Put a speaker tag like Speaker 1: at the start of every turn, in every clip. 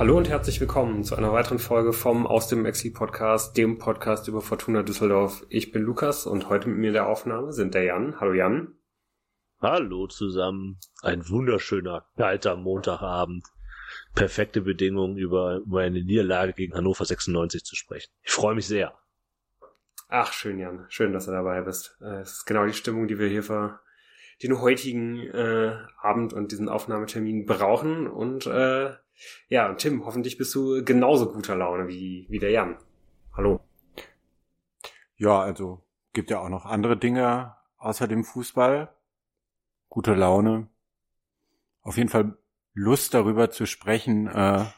Speaker 1: Hallo und herzlich willkommen zu einer weiteren Folge vom Aus dem Exli Podcast, dem Podcast über Fortuna Düsseldorf. Ich bin Lukas und heute mit mir in der Aufnahme sind der Jan. Hallo Jan.
Speaker 2: Hallo zusammen. Ein wunderschöner, kalter Montagabend. Perfekte Bedingungen, über eine Niederlage gegen Hannover 96 zu sprechen. Ich freue mich sehr.
Speaker 1: Ach, schön Jan. Schön, dass du dabei bist. Es ist genau die Stimmung, die wir hier für den heutigen Abend und diesen Aufnahmetermin brauchen. Und und Tim, hoffentlich bist du genauso guter Laune wie der Jan. Hallo.
Speaker 3: Ja, also gibt ja auch noch andere Dinge außer dem Fußball. Gute Laune. Auf jeden Fall Lust darüber zu sprechen,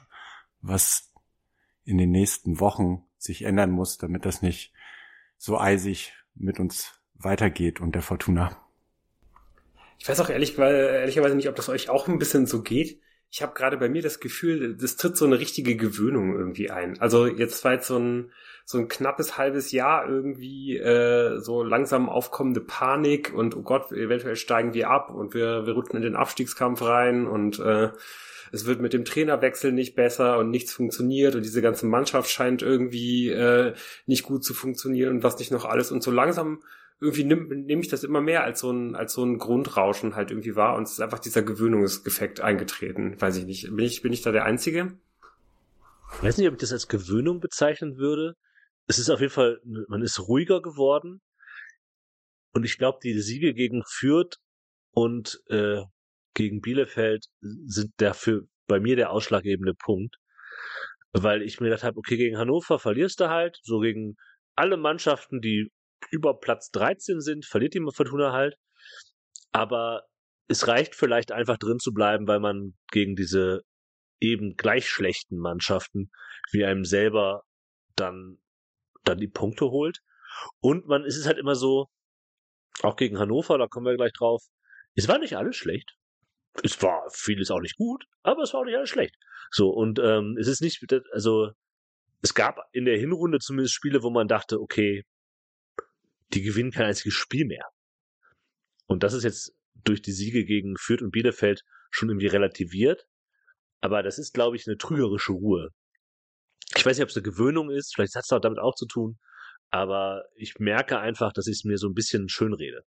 Speaker 3: was in den nächsten Wochen sich ändern muss, damit das nicht so eisig mit uns weitergeht und der Fortuna.
Speaker 1: Ich weiß auch ehrlicherweise nicht, ob das euch auch ein bisschen so geht. Ich habe gerade bei mir das Gefühl, das tritt so eine richtige Gewöhnung irgendwie ein. Also jetzt war jetzt so ein knappes halbes Jahr irgendwie so langsam aufkommende Panik und oh Gott, eventuell steigen wir ab und wir rutschen in den Abstiegskampf rein und es wird mit dem Trainerwechsel nicht besser und nichts funktioniert und diese ganze Mannschaft scheint irgendwie nicht gut zu funktionieren und was nicht noch alles. Und so langsam irgendwie nehme ich das immer mehr als so ein Grundrauschen halt irgendwie wahr und es ist einfach dieser Gewöhnungseffekt eingetreten. Weiß ich nicht. Bin ich da der Einzige?
Speaker 2: Ich weiß nicht, ob ich das als Gewöhnung bezeichnen würde. Es ist auf jeden Fall, man ist ruhiger geworden und ich glaube, die Siege gegen Fürth und gegen Bielefeld sind dafür bei mir der ausschlaggebende Punkt, weil ich mir gedacht habe, okay, gegen Hannover verlierst du halt, so gegen alle Mannschaften, die über Platz 13 sind, verliert die Fortuna halt, aber es reicht vielleicht einfach drin zu bleiben, weil man gegen diese eben gleich schlechten Mannschaften wie einem selber dann die Punkte holt und man ist es halt immer so, auch gegen Hannover, da kommen wir gleich drauf, es war nicht alles schlecht. Es war vieles auch nicht gut, aber es war auch nicht alles schlecht. So, und es ist nicht, also es gab in der Hinrunde zumindest Spiele, wo man dachte, okay, die gewinnen kein einziges Spiel mehr. Und das ist jetzt durch die Siege gegen Fürth und Bielefeld schon irgendwie relativiert, aber das ist, glaube ich, eine trügerische Ruhe. Ich weiß nicht, ob es eine Gewöhnung ist, vielleicht hat es damit auch zu tun, aber ich merke einfach, dass ich es mir so ein bisschen schönrede.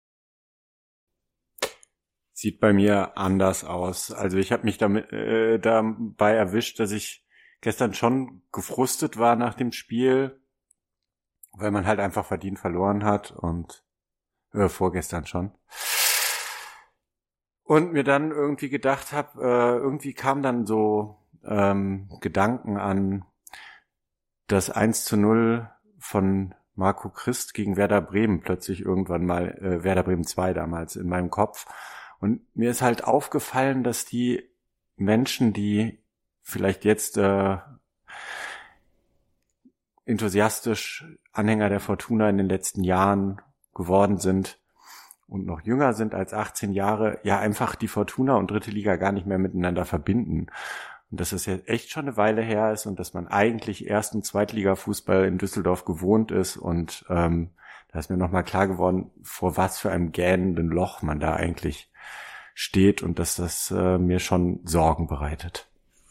Speaker 3: Sieht bei mir anders aus. Also ich habe mich dabei erwischt, dass ich gestern schon gefrustet war nach dem Spiel, weil man halt einfach verdient verloren hat und vorgestern schon. Und mir dann irgendwie gedacht habe, irgendwie kam dann so Gedanken an das 1:0 von Marco Christ gegen Werder Bremen plötzlich irgendwann mal, Werder Bremen 2 damals in meinem Kopf. Und mir ist halt aufgefallen, dass die Menschen, die vielleicht jetzt enthusiastisch Anhänger der Fortuna in den letzten Jahren geworden sind und noch jünger sind als 18 Jahre, ja einfach die Fortuna und dritte Liga gar nicht mehr miteinander verbinden. Und dass es ja echt schon eine Weile her ist und dass man eigentlich Erst- und Zweitliga-Fußball in Düsseldorf gewohnt ist und da ist mir nochmal klar geworden, vor was für einem gähnenden Loch man da eigentlich steht und dass das mir schon Sorgen bereitet.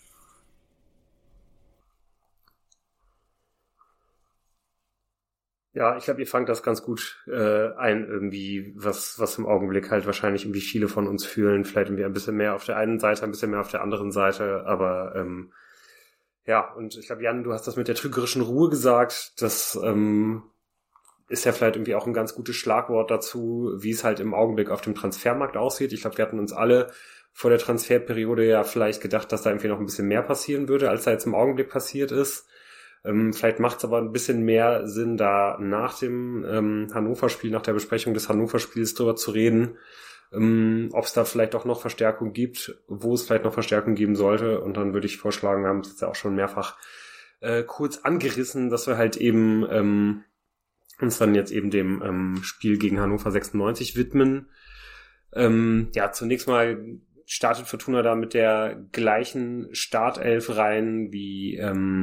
Speaker 1: Ja, ich glaube, ihr fangt das ganz gut ein irgendwie, was im Augenblick halt wahrscheinlich irgendwie viele von uns fühlen. Vielleicht irgendwie ein bisschen mehr auf der einen Seite, ein bisschen mehr auf der anderen Seite. Aber und ich glaube, Jan, du hast das mit der trügerischen Ruhe gesagt. Das ist ja vielleicht irgendwie auch ein ganz gutes Schlagwort dazu, wie es halt im Augenblick auf dem Transfermarkt aussieht. Ich glaube, wir hatten uns alle vor der Transferperiode ja vielleicht gedacht, dass da irgendwie noch ein bisschen mehr passieren würde, als da jetzt im Augenblick passiert ist. Vielleicht macht es aber ein bisschen mehr Sinn, da nach dem Hannover-Spiel, nach der Besprechung des Hannover-Spiels drüber zu reden, ob es da vielleicht auch noch Verstärkung gibt, wo es vielleicht noch Verstärkung geben sollte. Und dann würde ich vorschlagen, wir haben es jetzt ja auch schon mehrfach kurz angerissen, dass wir halt eben uns dann jetzt eben dem Spiel gegen Hannover 96 widmen. Zunächst mal startet Fortuna da mit der gleichen Startelf rein wie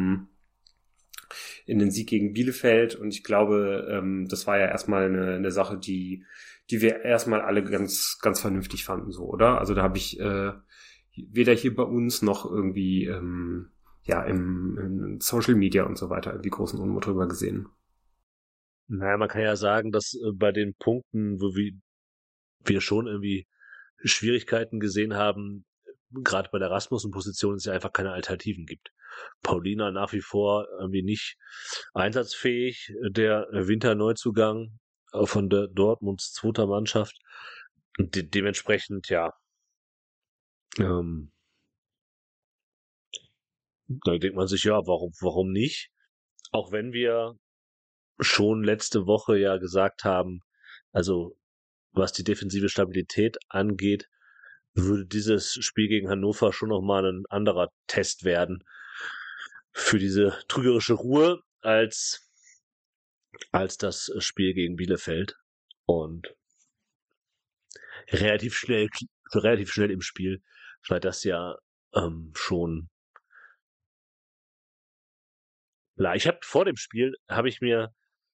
Speaker 1: in den Sieg gegen Bielefeld und ich glaube, das war ja erstmal eine Sache, die wir erstmal alle ganz, ganz vernünftig fanden, so, oder? Also da habe ich weder hier bei uns noch irgendwie im Social Media und so weiter irgendwie großen Unmut drüber gesehen.
Speaker 2: Naja, man kann ja sagen, dass bei den Punkten, wo wir schon irgendwie Schwierigkeiten gesehen haben, gerade bei der Rasmussen-Position es ja einfach keine Alternativen gibt. Paulina nach wie vor irgendwie nicht einsatzfähig, der Winterneuzugang von der Dortmunds zweiter Mannschaft. Und dementsprechend, ja, da denkt man sich, ja, warum nicht? Auch wenn wir schon letzte Woche ja gesagt haben, also was die defensive Stabilität angeht, würde dieses Spiel gegen Hannover schon nochmal ein anderer Test werden für diese trügerische Ruhe als das Spiel gegen Bielefeld. Und relativ schnell im Spiel war das ja schon. Ich habe vor dem Spiel mir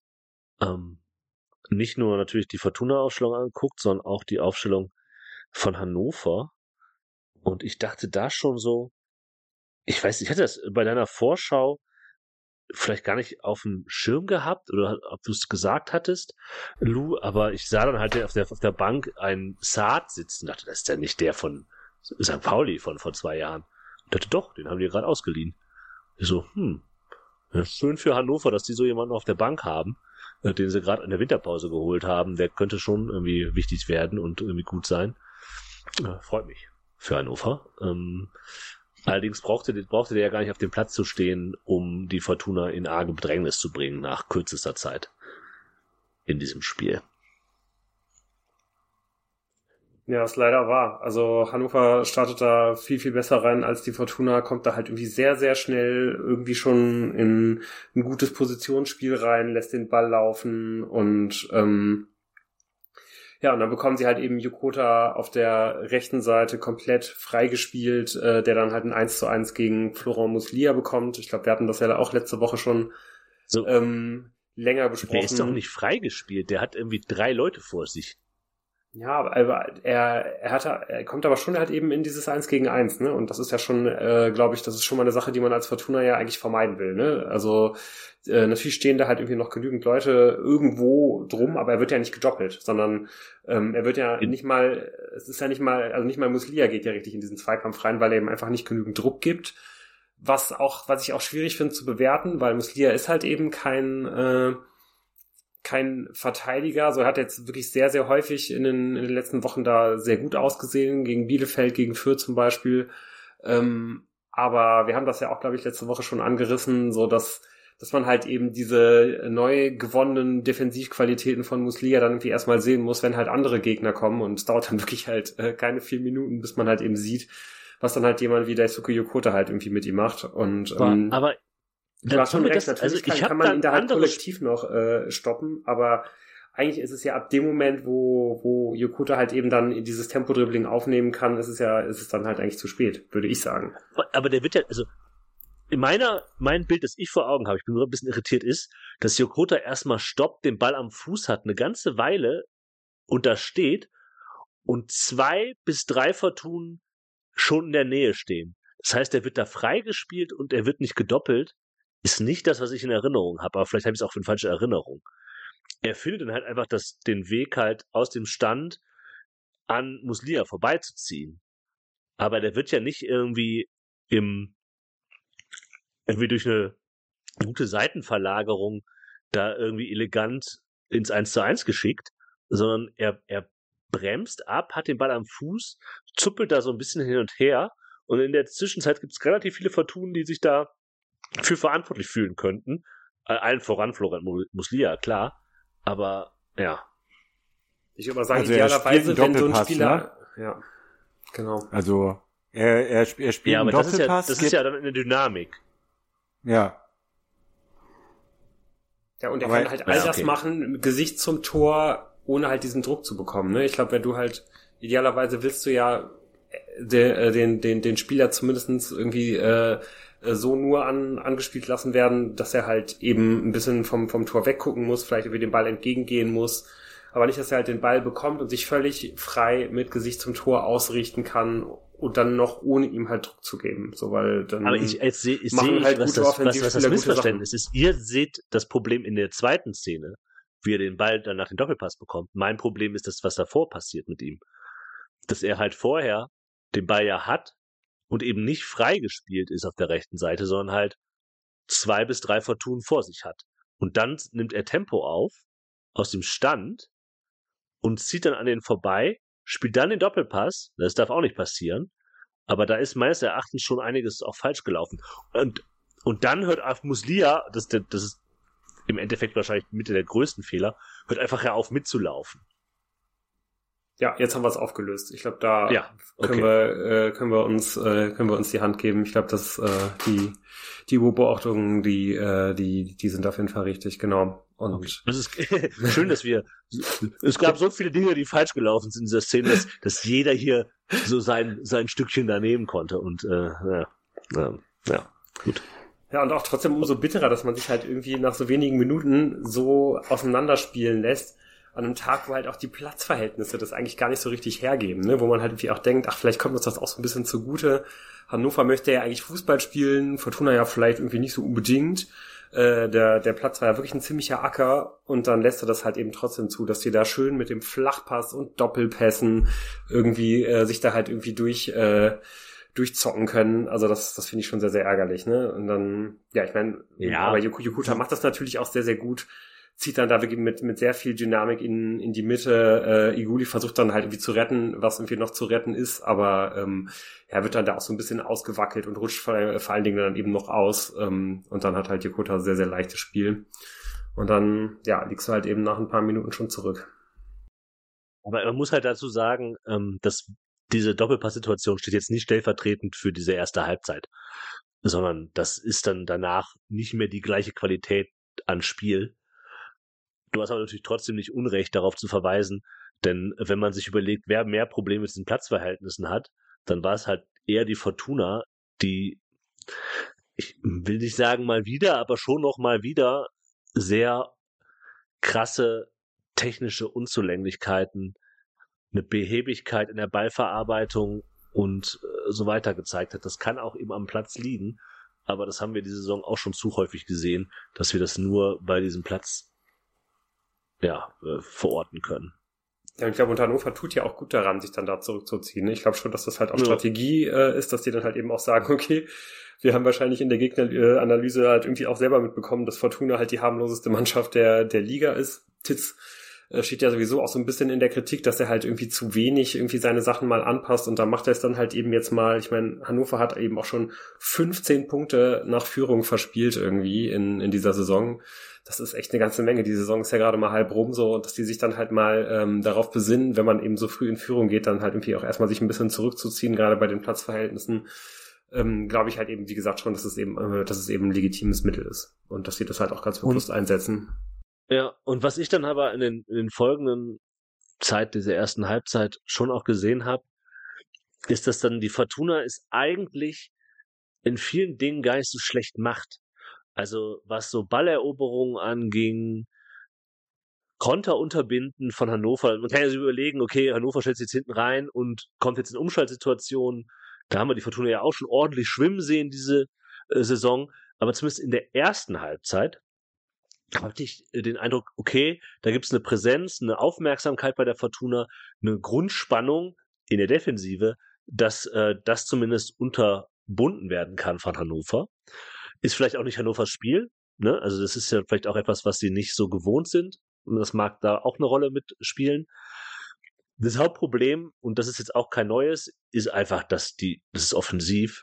Speaker 2: nicht nur natürlich die Fortuna-Aufstellung angeguckt, sondern auch die Aufstellung von Hannover. Und ich dachte da schon so, ich weiß, ich hatte das bei deiner Vorschau vielleicht gar nicht auf dem Schirm gehabt oder ob du es gesagt hattest, Lou, aber ich sah dann halt auf der Bank einen Saad sitzen, dachte, das ist ja nicht der von St. Pauli von vor 2 Jahren. Ich dachte, doch, den haben die gerade ausgeliehen. Ich so, ja, schön für Hannover, dass die so jemanden auf der Bank haben, den sie gerade in der Winterpause geholt haben. Der könnte schon irgendwie wichtig werden und irgendwie gut sein. Freut mich für Hannover. Allerdings brauchte der ja gar nicht auf dem Platz zu stehen, um die Fortuna in arge Bedrängnis zu bringen nach kürzester Zeit in diesem Spiel.
Speaker 1: Ja, ist leider wahr. Also Hannover startet da viel, viel besser rein als die Fortuna, kommt da halt irgendwie sehr, sehr schnell irgendwie schon in ein gutes Positionsspiel rein, lässt den Ball laufen und und dann bekommen sie halt eben Yokota auf der rechten Seite komplett freigespielt, der dann halt ein 1:1 gegen Florent Muslia bekommt. Ich glaube, wir hatten das ja auch letzte Woche schon
Speaker 2: so
Speaker 1: länger besprochen.
Speaker 2: Der ist doch nicht freigespielt, der hat irgendwie 3 Leute vor sich.
Speaker 1: Ja, aber er kommt aber schon halt eben in dieses 1-gegen-1, ne? Und das ist ja schon, glaube ich, das ist schon mal eine Sache, die man als Fortuna ja eigentlich vermeiden will, ne? Also natürlich stehen da halt irgendwie noch genügend Leute irgendwo drum, aber er wird ja nicht gedoppelt, sondern er wird ja nicht mal, also nicht mal Muslia geht ja richtig in diesen Zweikampf rein, weil er eben einfach nicht genügend Druck gibt. Was ich auch schwierig finde zu bewerten, weil Muslia ist halt eben kein Verteidiger, so er hat jetzt wirklich sehr, sehr häufig in den letzten Wochen da sehr gut ausgesehen, gegen Bielefeld, gegen Fürth zum Beispiel, aber wir haben das ja auch, glaube ich, letzte Woche schon angerissen, so dass man halt eben diese neu gewonnenen Defensivqualitäten von Muslia dann irgendwie erstmal sehen muss, wenn halt andere Gegner kommen, und es dauert dann wirklich halt keine 4 Minuten, bis man halt eben sieht, was dann halt jemand wie Daisuke Yokota halt irgendwie mit ihm macht, und
Speaker 2: aber
Speaker 1: du hast schon recht, natürlich kann man ihn da halt kollektiv noch stoppen, aber eigentlich ist es ja ab dem Moment, wo Yokota halt eben dann in dieses Tempo-Dribbling aufnehmen kann, ist es dann halt eigentlich zu spät, würde ich sagen.
Speaker 2: Aber der wird ja, also mein Bild, das ich vor Augen habe, ich bin nur ein bisschen irritiert, ist, dass Yokota erstmal stoppt, den Ball am Fuß hat, eine ganze Weile und da steht und 2 bis 3 Fortunen schon in der Nähe stehen. Das heißt, er wird da freigespielt und er wird nicht gedoppelt. Ist nicht das, was ich in Erinnerung habe, aber vielleicht habe ich es auch in falsche Erinnerung. Er findet dann halt einfach den Weg halt aus dem Stand an Muslia vorbeizuziehen. Aber der wird ja nicht irgendwie durch eine gute Seitenverlagerung da irgendwie elegant ins 1:1 geschickt, sondern er bremst ab, hat den Ball am Fuß, zuppelt da so ein bisschen hin und her, und in der Zwischenzeit gibt es relativ viele Fortunen, die sich da für verantwortlich fühlen könnten. Allen voran Florent Muslia, klar. Aber, ja.
Speaker 1: Ich würde mal sagen, also idealerweise, wenn so ein Spieler...
Speaker 3: Ne?
Speaker 1: Ja, genau.
Speaker 3: Also, er spielt
Speaker 2: ja, aber
Speaker 3: einen Doppelpass.
Speaker 2: Das ist ja dann eine Dynamik.
Speaker 3: Ja.
Speaker 1: Ja, und er kann halt all das machen, mit Gesicht zum Tor, ohne halt diesen Druck zu bekommen, ne? Ich glaube, wenn du halt, idealerweise willst du ja den Spieler zumindestens irgendwie so nur angespielt lassen werden, dass er halt eben ein bisschen vom Tor weggucken muss, vielleicht über den Ball entgegengehen muss, aber nicht, dass er halt den Ball bekommt und sich völlig frei mit Gesicht zum Tor ausrichten kann und dann noch ohne ihm halt Druck zu geben. So, weil dann
Speaker 2: Aber ich sehe,
Speaker 1: halt
Speaker 2: was
Speaker 1: gute
Speaker 2: das
Speaker 1: Offensivspieler gute
Speaker 2: Missverständnis ist. Ihr seht das Problem in der zweiten Szene, wie er den Ball dann nach dem Doppelpass bekommt. Mein Problem ist das, was davor passiert mit ihm. Dass er halt vorher den Ball ja hat und eben nicht frei gespielt ist auf der rechten Seite, sondern halt 2 bis 3 Fortunen vor sich hat. Und dann nimmt er Tempo auf, aus dem Stand, und zieht dann an den vorbei, spielt dann den Doppelpass, das darf auch nicht passieren, aber da ist meines Erachtens schon einiges auch falsch gelaufen. Und dann hört auf Muslia, das ist im Endeffekt wahrscheinlich mit der größten Fehler, hört einfach auf mitzulaufen.
Speaker 1: Ja, jetzt haben wir es aufgelöst. Ich glaube, da
Speaker 2: Ja, okay.
Speaker 1: können wir uns die Hand geben. Ich glaube, dass die Beobachtungen, die sind auf jeden Fall richtig, genau. Und
Speaker 2: Okay. Das ist schön, dass es gab so viele Dinge, die falsch gelaufen sind in dieser Szene, dass jeder hier so sein Stückchen daneben konnte. Und gut.
Speaker 1: ja, und auch trotzdem umso bitterer, dass man sich halt irgendwie nach so wenigen Minuten so auseinanderspielen lässt, an einem Tag, wo halt auch die Platzverhältnisse das eigentlich gar nicht so richtig hergeben, ne? Wo man halt irgendwie auch denkt, ach, vielleicht kommt uns das auch so ein bisschen zugute. Hannover möchte ja eigentlich Fußball spielen, Fortuna ja vielleicht irgendwie nicht so unbedingt. Der Platz war ja wirklich ein ziemlicher Acker und dann lässt er das halt eben trotzdem zu, dass die da schön mit dem Flachpass und Doppelpässen irgendwie sich da halt irgendwie durchzocken können. Also das finde ich schon sehr, sehr ärgerlich, ne? Und dann, ja, ich meine, aber Yukuta macht das natürlich auch sehr, sehr gut, zieht dann da wirklich mit sehr viel Dynamik in die Mitte. Iguli versucht dann halt irgendwie zu retten, was irgendwie noch zu retten ist, aber wird dann da auch so ein bisschen ausgewackelt und rutscht vor allen Dingen dann eben noch aus. Und dann hat halt Yokota sehr, sehr leichtes Spiel. Und dann, ja, liegst du halt eben nach ein paar Minuten schon zurück.
Speaker 2: Aber man muss halt dazu sagen, dass diese Doppelpass-Situation steht jetzt nicht stellvertretend für diese erste Halbzeit, sondern das ist dann danach nicht mehr die gleiche Qualität an Spiel. Du hast aber natürlich trotzdem nicht Unrecht, darauf zu verweisen, denn wenn man sich überlegt, wer mehr Probleme mit diesen Platzverhältnissen hat, dann war es halt eher die Fortuna, die, ich will nicht sagen mal wieder, aber schon noch mal wieder sehr krasse technische Unzulänglichkeiten, eine Behebigkeit in der Ballverarbeitung und so weiter gezeigt hat. Das kann auch eben am Platz liegen, aber das haben wir diese Saison auch schon zu häufig gesehen, dass wir das nur bei diesem Platz verorten können.
Speaker 1: Ja, und ich glaube, und Hannover tut ja auch gut daran, sich dann da zurückzuziehen. Ich glaube schon, dass das halt auch Strategie ist, dass die dann halt eben auch sagen, okay, wir haben wahrscheinlich in der Gegneranalyse halt irgendwie auch selber mitbekommen, dass Fortuna halt die harmloseste Mannschaft der Liga ist. Titz steht ja sowieso auch so ein bisschen in der Kritik, dass er halt irgendwie zu wenig irgendwie seine Sachen mal anpasst und da macht er es dann halt eben jetzt mal, ich meine, Hannover hat eben auch schon 15 Punkte nach Führung verspielt irgendwie in dieser Saison. Das ist echt eine ganze Menge. Die Saison ist ja gerade mal halb rum so und dass die sich dann halt mal darauf besinnen, wenn man eben so früh in Führung geht, dann halt irgendwie auch erstmal sich ein bisschen zurückzuziehen, gerade bei den Platzverhältnissen. Glaube ich halt eben, wie gesagt, schon, dass es eben ein legitimes Mittel ist und dass sie das halt auch ganz bewusst einsetzen.
Speaker 2: Ja, und was ich dann aber in den folgenden Zeit dieser ersten Halbzeit schon auch gesehen habe, ist, dass dann die Fortuna es eigentlich in vielen Dingen gar nicht so schlecht macht. Also was so Balleroberungen anging, Konter unterbinden von Hannover. Man kann ja sich überlegen, okay, Hannover stellt sich jetzt hinten rein und kommt jetzt in Umschaltsituationen. Da haben wir die Fortuna ja auch schon ordentlich schwimmen sehen diese Saison. Aber zumindest in der ersten Halbzeit hatte ich den Eindruck, okay, da gibt's eine Präsenz, eine Aufmerksamkeit bei der Fortuna, eine Grundspannung in der Defensive, dass das zumindest unterbunden werden kann von Hannover. Ist vielleicht auch nicht Hannovers Spiel, ne? Also das ist ja vielleicht auch etwas, was sie nicht so gewohnt sind. Und das mag da auch eine Rolle mitspielen. Das Hauptproblem, und das ist jetzt auch kein neues, ist einfach, dass das offensiv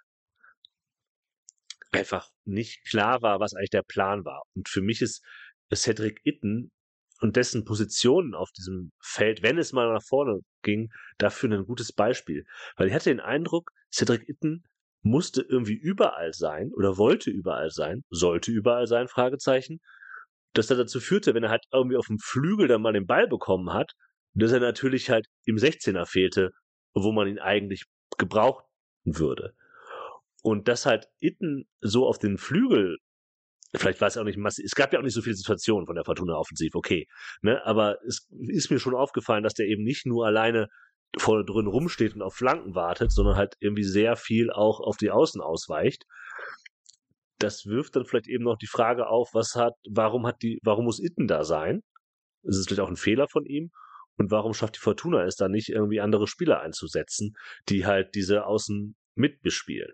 Speaker 2: einfach nicht klar war, was eigentlich der Plan war. Und für mich ist Cedric Itten und dessen Positionen auf diesem Feld, wenn es mal nach vorne ging, dafür ein gutes Beispiel. Weil ich hatte den Eindruck, Cedric Itten musste irgendwie überall sein oder wollte überall sein, sollte überall sein, Fragezeichen, dass das dazu führte, wenn er halt irgendwie auf dem Flügel dann mal den Ball bekommen hat, dass er natürlich halt im 16er fehlte, wo man ihn eigentlich gebrauchen würde. Und dass halt Itten so auf den Flügel Vielleicht war es auch nicht massiv. Es gab ja auch nicht so viele Situationen von der Fortuna offensiv, okay. Ne? Aber es ist mir schon aufgefallen, dass der eben nicht nur alleine vorne drin rumsteht und auf Flanken wartet, sondern halt irgendwie sehr viel auch auf die Außen ausweicht. Das wirft dann vielleicht eben noch die Frage auf, warum muss Itten da sein? Ist es vielleicht auch ein Fehler von ihm? Und warum schafft die Fortuna es dann nicht, irgendwie andere Spieler einzusetzen, die halt diese Außen mitbespielen?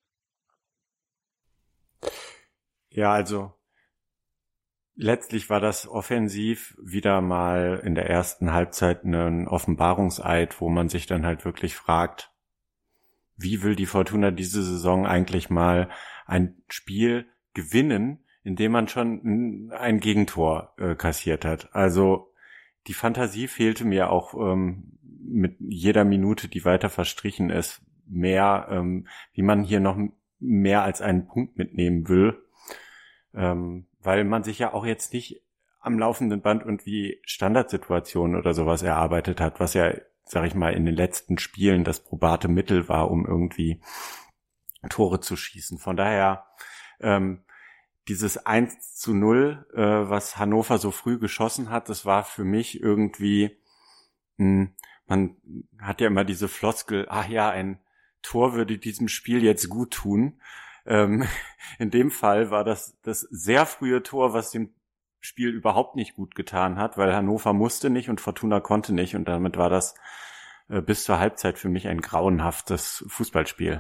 Speaker 3: Ja, also letztlich war das offensiv wieder mal in der ersten Halbzeit ein Offenbarungseid, wo man sich dann halt wirklich fragt, wie will die Fortuna diese Saison eigentlich mal ein Spiel gewinnen, in dem man schon ein Gegentor kassiert hat. Also die Fantasie fehlte mir auch mit jeder Minute, die weiter verstrichen ist, mehr, wie man hier noch mehr als einen Punkt mitnehmen will. Weil man sich ja auch jetzt nicht am laufenden Band irgendwie Standardsituationen oder sowas erarbeitet hat, was ja, sag ich mal, in den letzten Spielen das probate Mittel war, um irgendwie Tore zu schießen. Von daher, dieses 1:0, was Hannover so früh geschossen hat, das war für mich irgendwie, man hat ja immer diese Floskel, ach ja, ein Tor würde diesem Spiel jetzt gut tun. In dem Fall war das sehr frühe Tor, was dem Spiel überhaupt nicht gut getan hat, weil Hannover musste nicht und Fortuna konnte nicht, und damit war das bis zur Halbzeit für mich ein grauenhaftes Fußballspiel.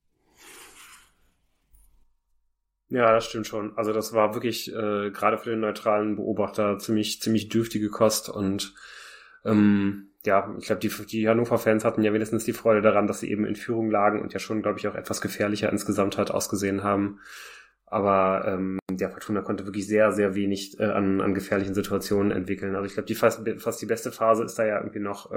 Speaker 1: Ja, das stimmt schon. Also das war wirklich gerade für den neutralen Beobachter ziemlich dürftige Kost, und ja, ich glaube, die Hannover-Fans hatten ja wenigstens die Freude daran, dass sie eben in Führung lagen und ja schon, glaube ich, auch etwas gefährlicher insgesamt halt ausgesehen haben. Aber der Fortuna konnte wirklich sehr, sehr wenig an gefährlichen Situationen entwickeln. Also ich glaube, fast die beste Phase ist da ja irgendwie noch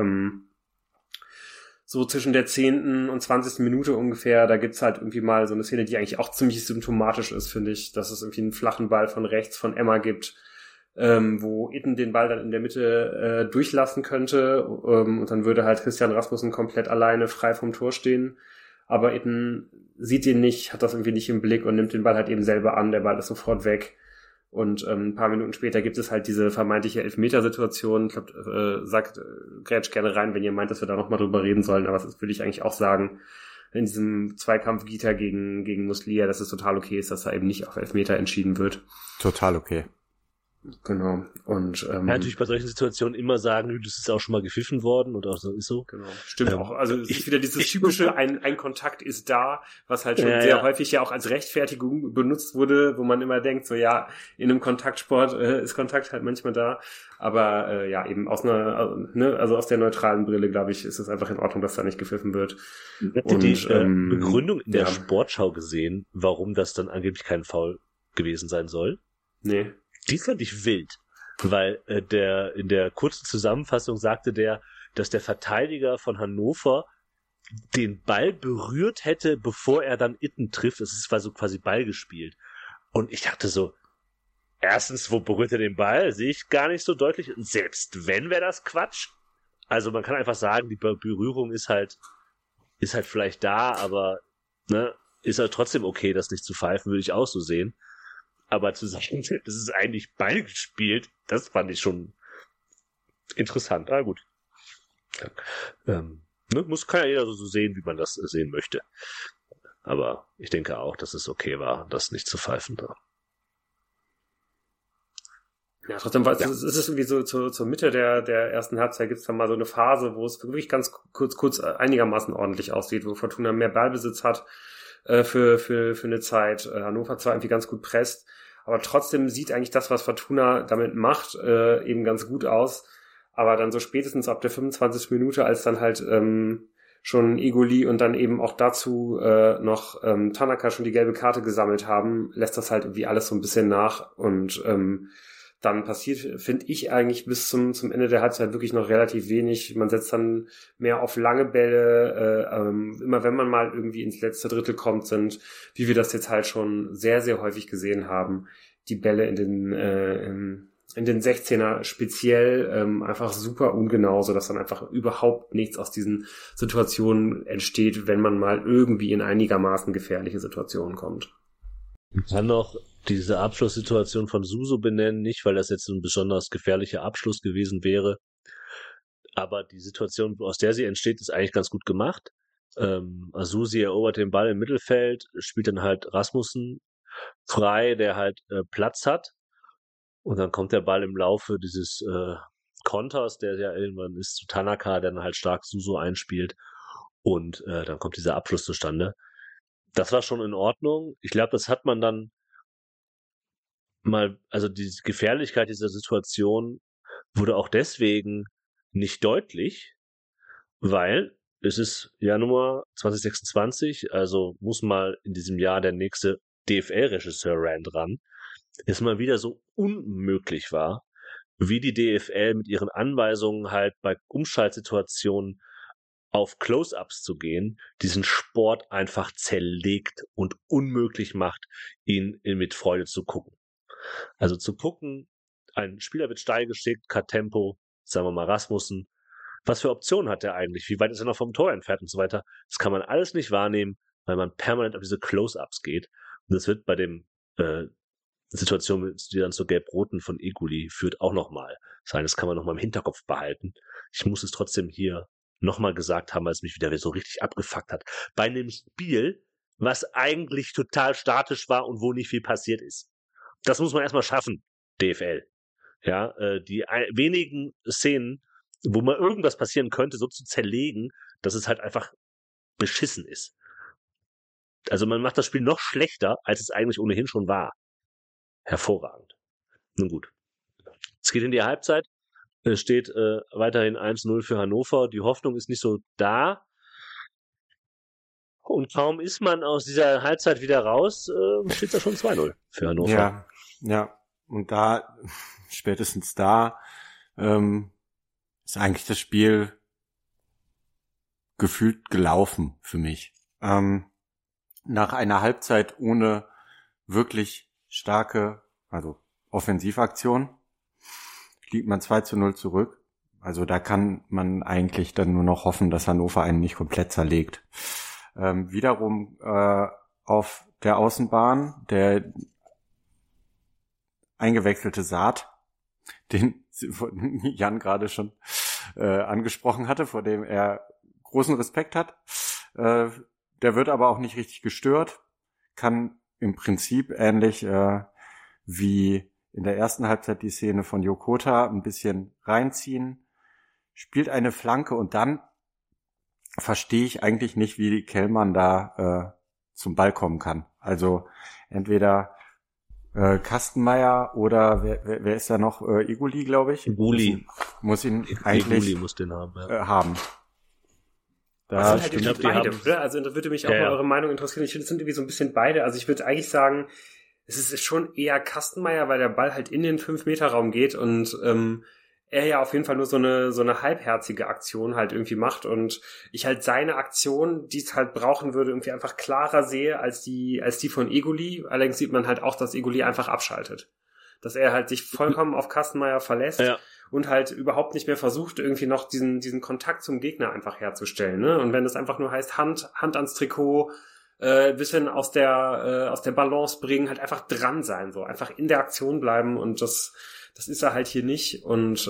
Speaker 1: so zwischen der 10. und 20. Minute ungefähr. Da gibt's halt irgendwie mal so eine Szene, die eigentlich auch ziemlich symptomatisch ist, finde ich, dass es irgendwie einen flachen Ball von rechts von Emma gibt, wo Itten den Ball dann in der Mitte durchlassen könnte, und dann würde halt Christian Rasmussen komplett alleine frei vom Tor stehen, aber Itten sieht ihn nicht, hat das irgendwie nicht im Blick und nimmt den Ball halt eben selber an, der Ball ist sofort weg, und ein paar Minuten später gibt es halt diese vermeintliche Elfmetersituation. Ich glaube, grätsch gerne rein, wenn ihr meint, dass wir da nochmal drüber reden sollen, aber das würde ich eigentlich auch sagen, in diesem Zweikampf Gita gegen Muslia, dass es total okay ist, dass da eben nicht auf Elfmeter entschieden wird.
Speaker 3: Total okay.
Speaker 1: Genau. Und
Speaker 2: ja, natürlich bei solchen Situationen immer sagen, das ist auch schon mal gepfiffen worden oder so ist so.
Speaker 1: Genau. Stimmt auch. Also es ist wieder dieses typische, ein Kontakt ist da, was halt schon sehr häufig ja auch als Rechtfertigung benutzt wurde, wo man immer denkt, so ja, in einem Kontaktsport ist Kontakt halt manchmal da. Aber ja, eben aus aus der neutralen Brille, glaube ich, ist es einfach in Ordnung, dass da nicht gepfiffen wird.
Speaker 2: Habt ihr die Begründung in der Sportschau gesehen, warum das dann angeblich kein Foul gewesen sein soll?
Speaker 1: Nee.
Speaker 2: Die fand ich wild, weil in der kurzen Zusammenfassung sagte dass der Verteidiger von Hannover den Ball berührt hätte, bevor er dann Itten trifft. Es war so quasi Ball gespielt. Und ich dachte so, erstens, wo berührt er den Ball? Sehe ich gar nicht so deutlich. Und selbst wenn, wäre das Quatsch. Also man kann einfach sagen, die Berührung ist halt vielleicht da, aber ne, ist halt trotzdem okay, das nicht zu pfeifen, würde ich auch so sehen. Aber zu sagen, das ist eigentlich Ball gespielt, das fand ich schon interessant. Ah, gut. Kann ja jeder so sehen, wie man das sehen möchte. Aber ich denke auch, dass es okay war, das nicht zu pfeifen.
Speaker 1: Ja, trotzdem es ist irgendwie so zur Mitte der ersten Halbzeit gibt's dann mal so eine Phase, wo es wirklich ganz kurz einigermaßen ordentlich aussieht, wo Fortuna mehr Ballbesitz hat für eine Zeit. Hannover zwar irgendwie ganz gut presst, aber trotzdem sieht eigentlich das, was Fortuna damit macht, eben ganz gut aus. Aber dann so spätestens ab der 25. Minute, als dann halt schon Egoli und dann eben auch dazu noch Tanaka schon die gelbe Karte gesammelt haben, lässt das halt irgendwie alles so ein bisschen nach. Und dann passiert, finde ich, eigentlich bis zum Ende der Halbzeit wirklich noch relativ wenig. Man setzt dann mehr auf lange Bälle. Immer wenn man mal irgendwie ins letzte Drittel kommt, sind, wie wir das jetzt halt schon sehr, sehr häufig gesehen haben, die Bälle in den 16er speziell einfach super ungenau, sodass dann einfach überhaupt nichts aus diesen Situationen entsteht, wenn man mal irgendwie in einigermaßen gefährliche Situationen kommt.
Speaker 2: Dann noch diese Abschlusssituation von Suso benennen, nicht, weil das jetzt ein besonders gefährlicher Abschluss gewesen wäre. Aber die Situation, aus der sie entsteht, ist eigentlich ganz gut gemacht. Azusi erobert den Ball im Mittelfeld, spielt dann halt Rasmussen frei, der halt Platz hat. Und dann kommt der Ball im Laufe dieses Konters, der ja irgendwann ist, zu Tanaka, der dann halt stark Suso einspielt. Und dann kommt dieser Abschluss zustande. Das war schon in Ordnung. Ich glaube, das hat man dann mal, also die Gefährlichkeit dieser Situation wurde auch deswegen nicht deutlich, weil es ist Januar 2026, also muss mal in diesem Jahr der nächste DFL-Regisseur Rand ran, es mal wieder so unmöglich war, wie die DFL mit ihren Anweisungen halt bei Umschaltsituationen auf Close-Ups zu gehen, diesen Sport einfach zerlegt und unmöglich macht, ihn mit Freude zu gucken. Also zu gucken, ein Spieler wird steil geschickt, Tempo, sagen wir mal Rasmussen. Was für Optionen hat er eigentlich? Wie weit ist er noch vom Tor entfernt und so weiter? Das kann man alles nicht wahrnehmen, weil man permanent auf diese Close-Ups geht. Und das wird bei dem Situation, die dann zur Gelb-Roten von Eguli führt, auch nochmal sein. Das kann man nochmal im Hinterkopf behalten. Ich muss es trotzdem hier nochmal gesagt haben, weil es mich wieder so richtig abgefuckt hat. Bei einem Spiel, was eigentlich total statisch war und wo nicht viel passiert ist. Das muss man erstmal schaffen, DFL. Ja, die wenigen Szenen, wo mal irgendwas passieren könnte, so zu zerlegen, dass es halt einfach beschissen ist. Also man macht das Spiel noch schlechter, als es eigentlich ohnehin schon war. Hervorragend. Nun gut. Es geht in die Halbzeit. Es steht weiterhin 1-0 für Hannover. Die Hoffnung ist nicht so da. Und kaum ist man aus dieser Halbzeit wieder raus, steht da schon 2-0 für Hannover.
Speaker 3: Ja. Und da, spätestens da, ist eigentlich das Spiel gefühlt gelaufen für mich. Nach einer Halbzeit ohne wirklich starke, also Offensivaktion, liegt man 2-0 zurück. Also da kann man eigentlich dann nur noch hoffen, dass Hannover einen nicht komplett zerlegt. Wiederum auf der Außenbahn der eingewechselte Saad, den Jan gerade schon angesprochen hatte, vor dem er großen Respekt hat. Der wird aber auch nicht richtig gestört, kann im Prinzip ähnlich wie in der ersten Halbzeit die Szene von Yokota ein bisschen reinziehen, spielt eine Flanke und dann verstehe ich eigentlich nicht, wie Kellmann da zum Ball kommen kann. Also entweder Kastenmeier oder wer ist da noch? Eguli, glaube ich.
Speaker 2: Eguli.
Speaker 3: Muss ihn eigentlich
Speaker 2: Eguli muss den haben. Ja.
Speaker 3: Haben.
Speaker 1: Das sind halt irgendwie beide, oder? Also da würde mich auch mal eure Meinung interessieren. Ich finde, es sind irgendwie so ein bisschen beide. Also ich würde eigentlich sagen, es ist schon eher Kastenmeier, weil der Ball halt in den 5-Meter-Raum geht und er ja auf jeden Fall nur so eine halbherzige Aktion halt irgendwie macht und ich halt seine Aktion, die es halt brauchen würde, irgendwie einfach klarer sehe als die von Eguli. Allerdings sieht man halt auch, dass Eguli einfach abschaltet. Dass er halt sich vollkommen auf Kastenmeier verlässt und halt überhaupt nicht mehr versucht, irgendwie noch diesen Kontakt zum Gegner einfach herzustellen. Ne? Und wenn es einfach nur heißt, Hand ans Trikot, bisschen aus der Balance bringen, halt einfach dran sein, so einfach in der Aktion bleiben und das ist er halt hier nicht und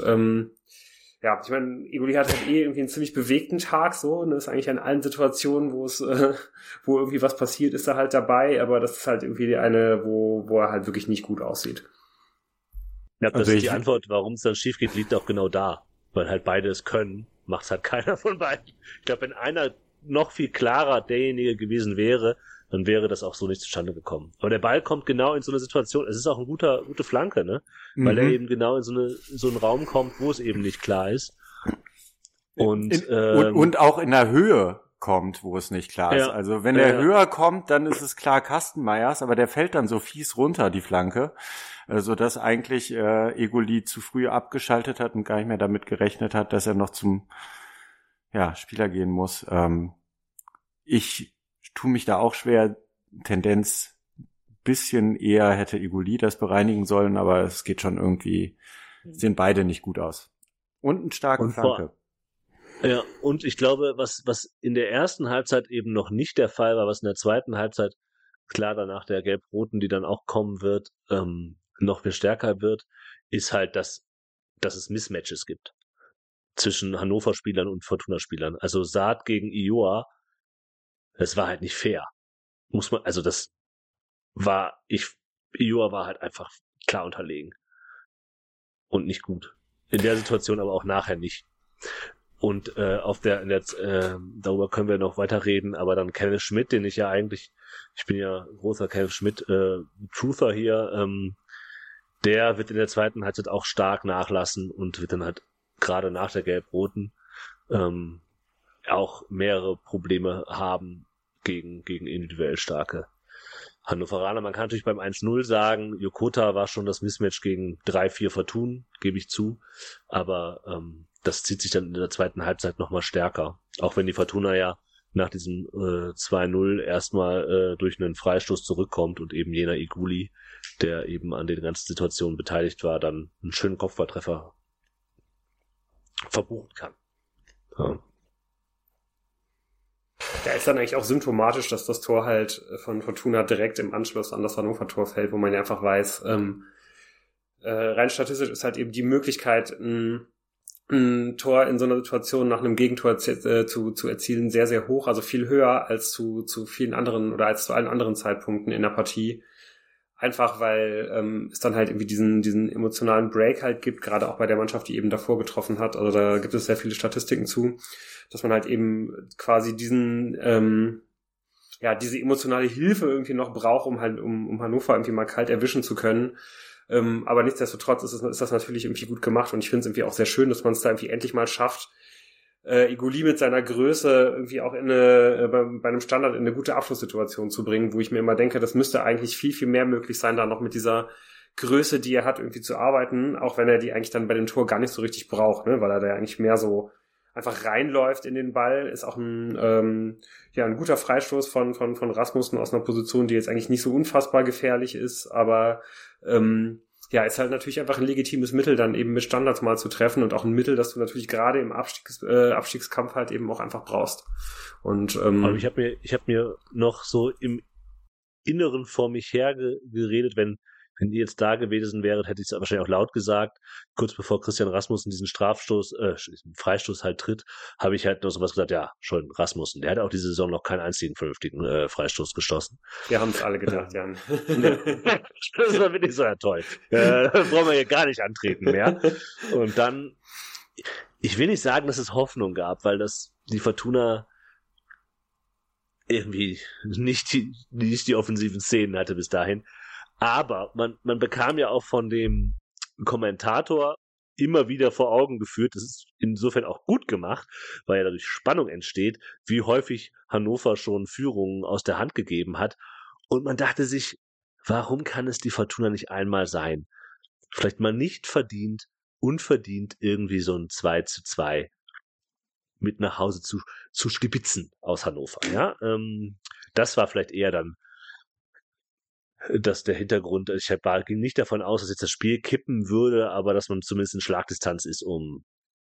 Speaker 1: ich meine, Eguli hat halt irgendwie einen ziemlich bewegten Tag, so, und ist eigentlich in allen Situationen, wo irgendwie was passiert, ist er halt dabei, aber das ist halt irgendwie die eine, wo er halt wirklich nicht gut aussieht.
Speaker 2: Ja, das ist die Antwort, warum es dann schief geht, liegt auch genau da, weil halt beide es können, macht es halt keiner von beiden. Ich glaube, wenn einer noch viel klarer derjenige gewesen wäre, dann wäre das auch so nicht zustande gekommen. Aber der Ball kommt genau in so eine Situation, es ist auch eine gute Flanke, ne? Weil er eben genau in so einen Raum kommt, wo es eben nicht klar ist. Und
Speaker 3: auch in der Höhe kommt, wo es nicht klar ist. Also wenn der höher kommt, dann ist es klar Kastenmeiers, aber der fällt dann so fies runter, die Flanke, sodass eigentlich Eguli zu früh abgeschaltet hat und gar nicht mehr damit gerechnet hat, dass er noch zum Spieler gehen muss. Ich tue mich da auch schwer, Tendenz bisschen eher hätte Eguli das bereinigen sollen, aber es geht schon irgendwie, sehen beide nicht gut aus. Und eine starke Flanke.
Speaker 2: Ja, und ich glaube, was in der ersten Halbzeit eben noch nicht der Fall war, was in der zweiten Halbzeit klar danach der Gelb-Roten, die dann auch kommen wird, noch viel stärker wird, ist halt, dass es Mismatches gibt zwischen Hannover-Spielern und Fortuna-Spielern. Also Saad gegen Ioa, das war halt nicht fair. Ioa war halt einfach klar unterlegen. Und nicht gut. In der Situation aber auch nachher nicht. Und darüber können wir noch weiter reden, aber dann Kenneth Schmidt, ich bin ja großer Kenneth Schmidt Truther hier, der wird in der zweiten Halbzeit auch stark nachlassen und wird dann halt gerade nach der Gelb-Roten auch mehrere Probleme haben gegen individuell starke Hannoveraner. Man kann natürlich beim 1-0 sagen, Yokota war schon das Mismatch gegen 3-4 Fortun, gebe ich zu, aber das zieht sich dann in der zweiten Halbzeit nochmal stärker. Auch wenn die Fortuna ja nach diesem 2-0 erstmal durch einen Freistoß zurückkommt und eben jener Iguli, der eben an den ganzen Situationen beteiligt war, dann einen schönen Kopfballtreffer verbuchen kann. Ja.
Speaker 1: Ja, ist dann eigentlich auch symptomatisch, dass das Tor halt von Fortuna direkt im Anschluss an das Hannover-Tor fällt, wo man ja einfach weiß, rein statistisch ist halt eben die Möglichkeit, ein Tor in so einer Situation nach einem Gegentor zu erzielen sehr, sehr hoch, also viel höher als zu vielen anderen oder als zu allen anderen Zeitpunkten in der Partie. Einfach weil es dann halt irgendwie diesen emotionalen Break halt gibt, gerade auch bei der Mannschaft, die eben davor getroffen hat. Also da gibt es sehr viele Statistiken zu, dass man halt eben quasi diese emotionale Hilfe irgendwie noch braucht, um Hannover irgendwie mal kalt erwischen zu können. Aber nichtsdestotrotz ist das natürlich irgendwie gut gemacht und ich finde es irgendwie auch sehr schön, dass man es da irgendwie endlich mal schafft, Iguli mit seiner Größe irgendwie auch bei einem Standard in eine gute Abschlusssituation zu bringen, wo ich mir immer denke, das müsste eigentlich viel, viel mehr möglich sein, da noch mit dieser Größe, die er hat, irgendwie zu arbeiten, auch wenn er die eigentlich dann bei dem Tor gar nicht so richtig braucht, ne, weil er da eigentlich mehr so einfach reinläuft in den Ball, ist auch ein guter Freistoß von Rasmussen aus einer Position, die jetzt eigentlich nicht so unfassbar gefährlich ist, aber ist halt natürlich einfach ein legitimes Mittel, dann eben mit Standards mal zu treffen und auch ein Mittel, das du natürlich gerade im Abstiegskampf halt eben auch einfach brauchst. Und
Speaker 2: aber ich hab mir noch so im Inneren vor mich her geredet, wenn ihr jetzt da gewesen wäret, hätte ich es wahrscheinlich auch laut gesagt. Kurz bevor Christian Rasmussen diesen Freistoß halt tritt, habe ich halt noch sowas gesagt, ja, schon Rasmussen. Der hat auch diese Saison noch keinen einzigen vernünftigen Freistoß geschossen.
Speaker 1: Wir haben es alle gedacht, Jan.
Speaker 2: Das war wirklich so enttäuscht. Brauchen wir hier gar nicht antreten mehr. Und dann, ich will nicht sagen, dass es Hoffnung gab, weil die Fortuna irgendwie nicht die offensiven Szenen hatte bis dahin. Aber man bekam ja auch von dem Kommentator immer wieder vor Augen geführt, das ist insofern auch gut gemacht, weil ja dadurch Spannung entsteht, wie häufig Hannover schon Führungen aus der Hand gegeben hat. Und man dachte sich, warum kann es die Fortuna nicht einmal sein? Vielleicht mal nicht unverdient irgendwie so ein 2-2 mit nach Hause zu stibitzen aus Hannover. Ja, das war vielleicht eher dann dass der Hintergrund, ging nicht davon aus, dass jetzt das Spiel kippen würde, aber dass man zumindest in Schlagdistanz ist, um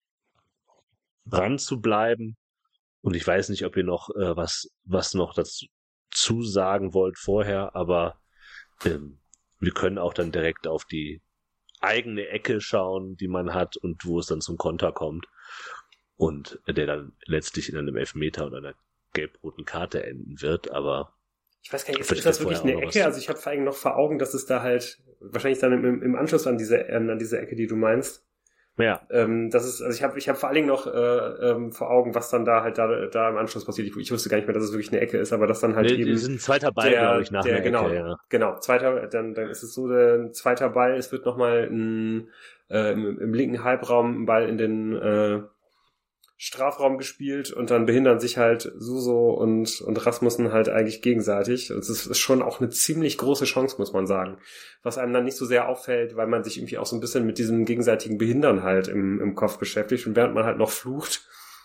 Speaker 2: dran zu bleiben. Und ich weiß nicht, ob ihr noch was noch dazu sagen wollt vorher, aber wir können auch dann direkt auf die eigene Ecke schauen, die man hat und wo es dann zum Konter kommt und der dann letztlich in einem Elfmeter oder einer gelb-roten Karte enden wird, aber
Speaker 1: ich weiß gar nicht, ist das wirklich eine Ecke? Also ich habe vor allem noch vor Augen, dass es da halt wahrscheinlich dann im Anschluss an diese Ecke, die du meinst.
Speaker 2: Ja.
Speaker 1: Das ist, also ich habe vor allen Dingen noch vor Augen, was dann da halt da im Anschluss passiert. Ich wusste gar nicht mehr, dass es wirklich eine Ecke ist, aber das dann halt eben.
Speaker 2: Das ist ein zweiter Ball, glaube ich, nach der
Speaker 1: genau,
Speaker 2: Ecke, ja.
Speaker 1: Genau, dann ist es so, ein zweiter Ball, es wird nochmal im linken Halbraum ein Ball in den Strafraum gespielt und dann behindern sich halt Suso und Rasmussen halt eigentlich gegenseitig. Und es ist schon auch eine ziemlich große Chance, muss man sagen. Was einem dann nicht so sehr auffällt, weil man sich irgendwie auch so ein bisschen mit diesem gegenseitigen Behindern halt im Kopf beschäftigt und während man halt noch flucht,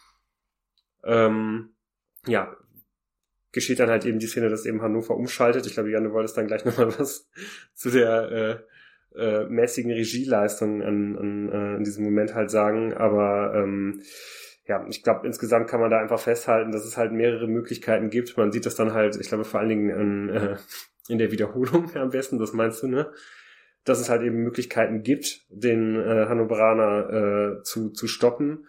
Speaker 1: geschieht dann halt eben die Szene, dass eben Hannover umschaltet. Ich glaube, Jan, du wolltest dann gleich nochmal was zu der mäßigen Regieleistung in diesem Moment halt sagen, aber ja, ich glaube, insgesamt kann man da einfach festhalten, dass es halt mehrere Möglichkeiten gibt. Man sieht das dann halt, ich glaube, vor allen Dingen in der Wiederholung am besten, das meinst du, ne? Dass es halt eben Möglichkeiten gibt, den Hannoveraner zu stoppen.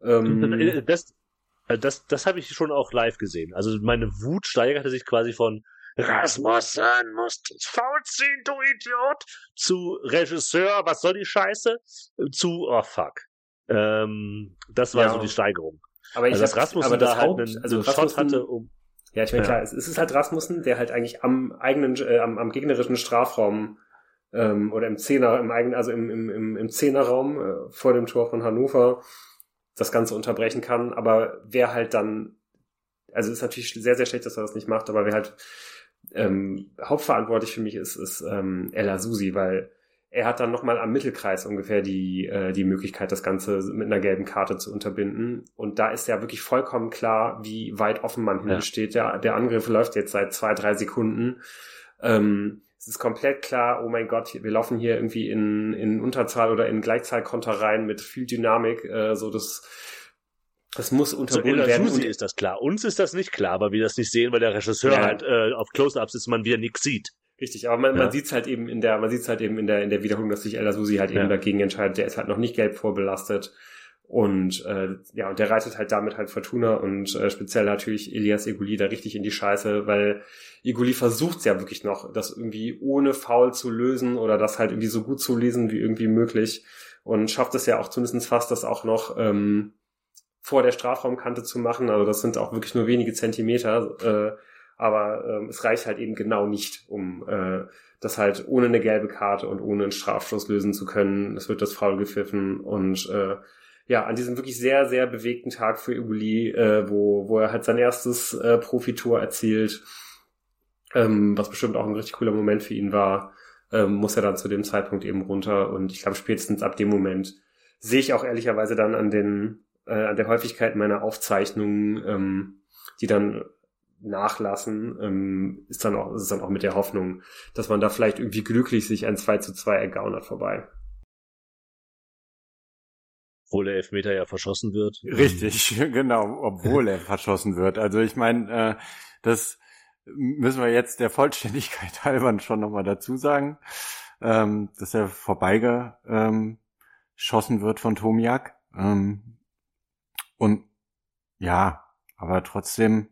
Speaker 2: Das habe ich schon auch live gesehen. Also meine Wut steigerte sich quasi von Rasmussen muss das Foul ziehen, du Idiot, zu Regisseur, was soll die Scheiße, zu oh fuck. Das war so die Steigerung.
Speaker 1: Aber ich
Speaker 2: also dass Rasmussen da halt einen Shot hatte,
Speaker 1: ja, ich meine, klar, es ist halt Rasmussen, der halt eigentlich am gegnerischen Strafraum oder im Zehnerraum vor dem Tor von Hannover das Ganze unterbrechen kann, aber wer halt dann, also ist natürlich sehr, sehr schlecht, dass er das nicht macht, aber wer halt hauptverantwortlich für mich ist El Azusi, weil er hat dann nochmal am Mittelkreis ungefähr die Möglichkeit, das Ganze mit einer gelben Karte zu unterbinden. Und da ist ja wirklich vollkommen klar, wie weit offen man hinten steht. Der Angriff läuft jetzt seit 2-3 Sekunden. Es ist komplett klar, oh mein Gott, wir laufen hier irgendwie in Unterzahl oder in Gleichzahlkonter rein mit viel Dynamik. Das muss unterbunden werden.
Speaker 2: Susi ist das klar. Uns ist das nicht klar, weil wir das nicht sehen, weil der Regisseur halt auf Close-Ups ist, man wieder nichts sieht.
Speaker 1: Richtig, aber man sieht's halt eben in der Wiederholung, dass sich El Azusi halt eben dagegen entscheidet. Der ist halt noch nicht gelb vorbelastet. Und und der reitet halt damit halt Fortuna und speziell natürlich Elias Eguli da richtig in die Scheiße, weil Eguli versucht's ja wirklich noch, das irgendwie ohne Foul zu lösen oder das halt irgendwie so gut zu lesen wie irgendwie möglich und schafft es ja auch zumindest fast, das auch noch vor der Strafraumkante zu machen. Also das sind auch wirklich nur wenige Zentimeter, aber es reicht halt eben genau nicht, um das halt ohne eine gelbe Karte und ohne einen Strafstoß lösen zu können. Es wird das Foul gepfiffen und an diesem wirklich sehr, sehr bewegten Tag für Eguli, wo er halt sein erstes Profitor erzielt, was bestimmt auch ein richtig cooler Moment für ihn war, muss er dann zu dem Zeitpunkt eben runter. Und ich glaube, spätestens ab dem Moment sehe ich auch ehrlicherweise dann an der Häufigkeit meiner Aufzeichnungen, die dann nachlassen, ist es dann auch mit der Hoffnung, dass man da vielleicht irgendwie glücklich sich ein 2:2 ergaunert vorbei.
Speaker 2: Obwohl der Elfmeter ja verschossen wird.
Speaker 3: Richtig, genau, obwohl er verschossen wird. Also ich meine, das müssen wir jetzt der Vollständigkeit halber schon nochmal dazu sagen, dass er vorbeigeschossen wird von Tomiak. Und ja, aber trotzdem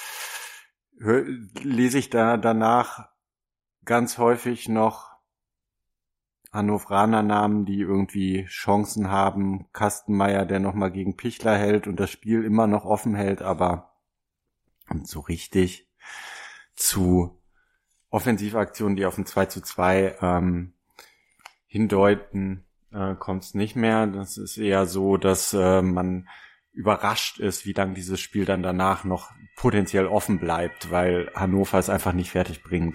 Speaker 3: lese ich da danach ganz häufig noch Hannoveraner Namen, die irgendwie Chancen haben. Kastenmeier, der nochmal gegen Pichler hält und das Spiel immer noch offen hält, aber so richtig zu Offensivaktionen, die auf ein 2:2 hindeuten, kommt es nicht mehr. Das ist eher so, dass man überrascht ist, wie lang dieses Spiel dann danach noch potenziell offen bleibt, weil Hannover es einfach nicht fertig bringt,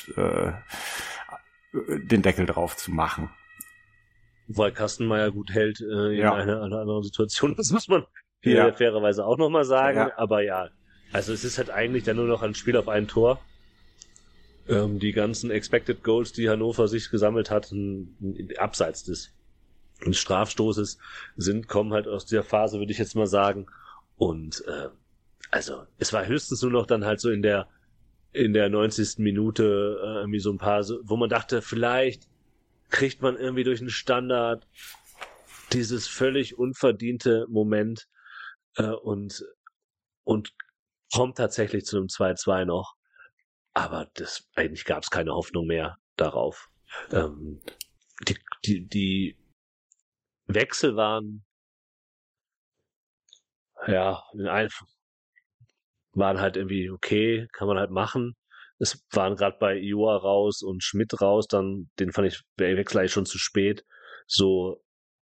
Speaker 3: den Deckel drauf zu machen.
Speaker 2: Weil Kastenmeier gut hält in einer anderen Situation. Das muss man hier fairerweise auch nochmal sagen. Ja. Aber ja, also es ist halt eigentlich dann nur noch ein Spiel auf ein Tor. Die ganzen Expected Goals, die Hannover sich gesammelt hat, abseits des Strafstoßes kommen halt aus dieser Phase, würde ich jetzt mal sagen. Und also es war höchstens nur noch dann halt so in der 90. Minute irgendwie so ein paar, wo man dachte, vielleicht kriegt man irgendwie durch einen Standard dieses völlig unverdiente Moment und kommt tatsächlich zu einem 2:2 noch. Aber eigentlich gab es keine Hoffnung mehr darauf. Die Wechsel waren waren halt irgendwie okay, kann man halt machen. Es waren gerade bei Ioa raus und Schmidt raus, dann den fand ich der Wechsel eigentlich schon zu spät. So,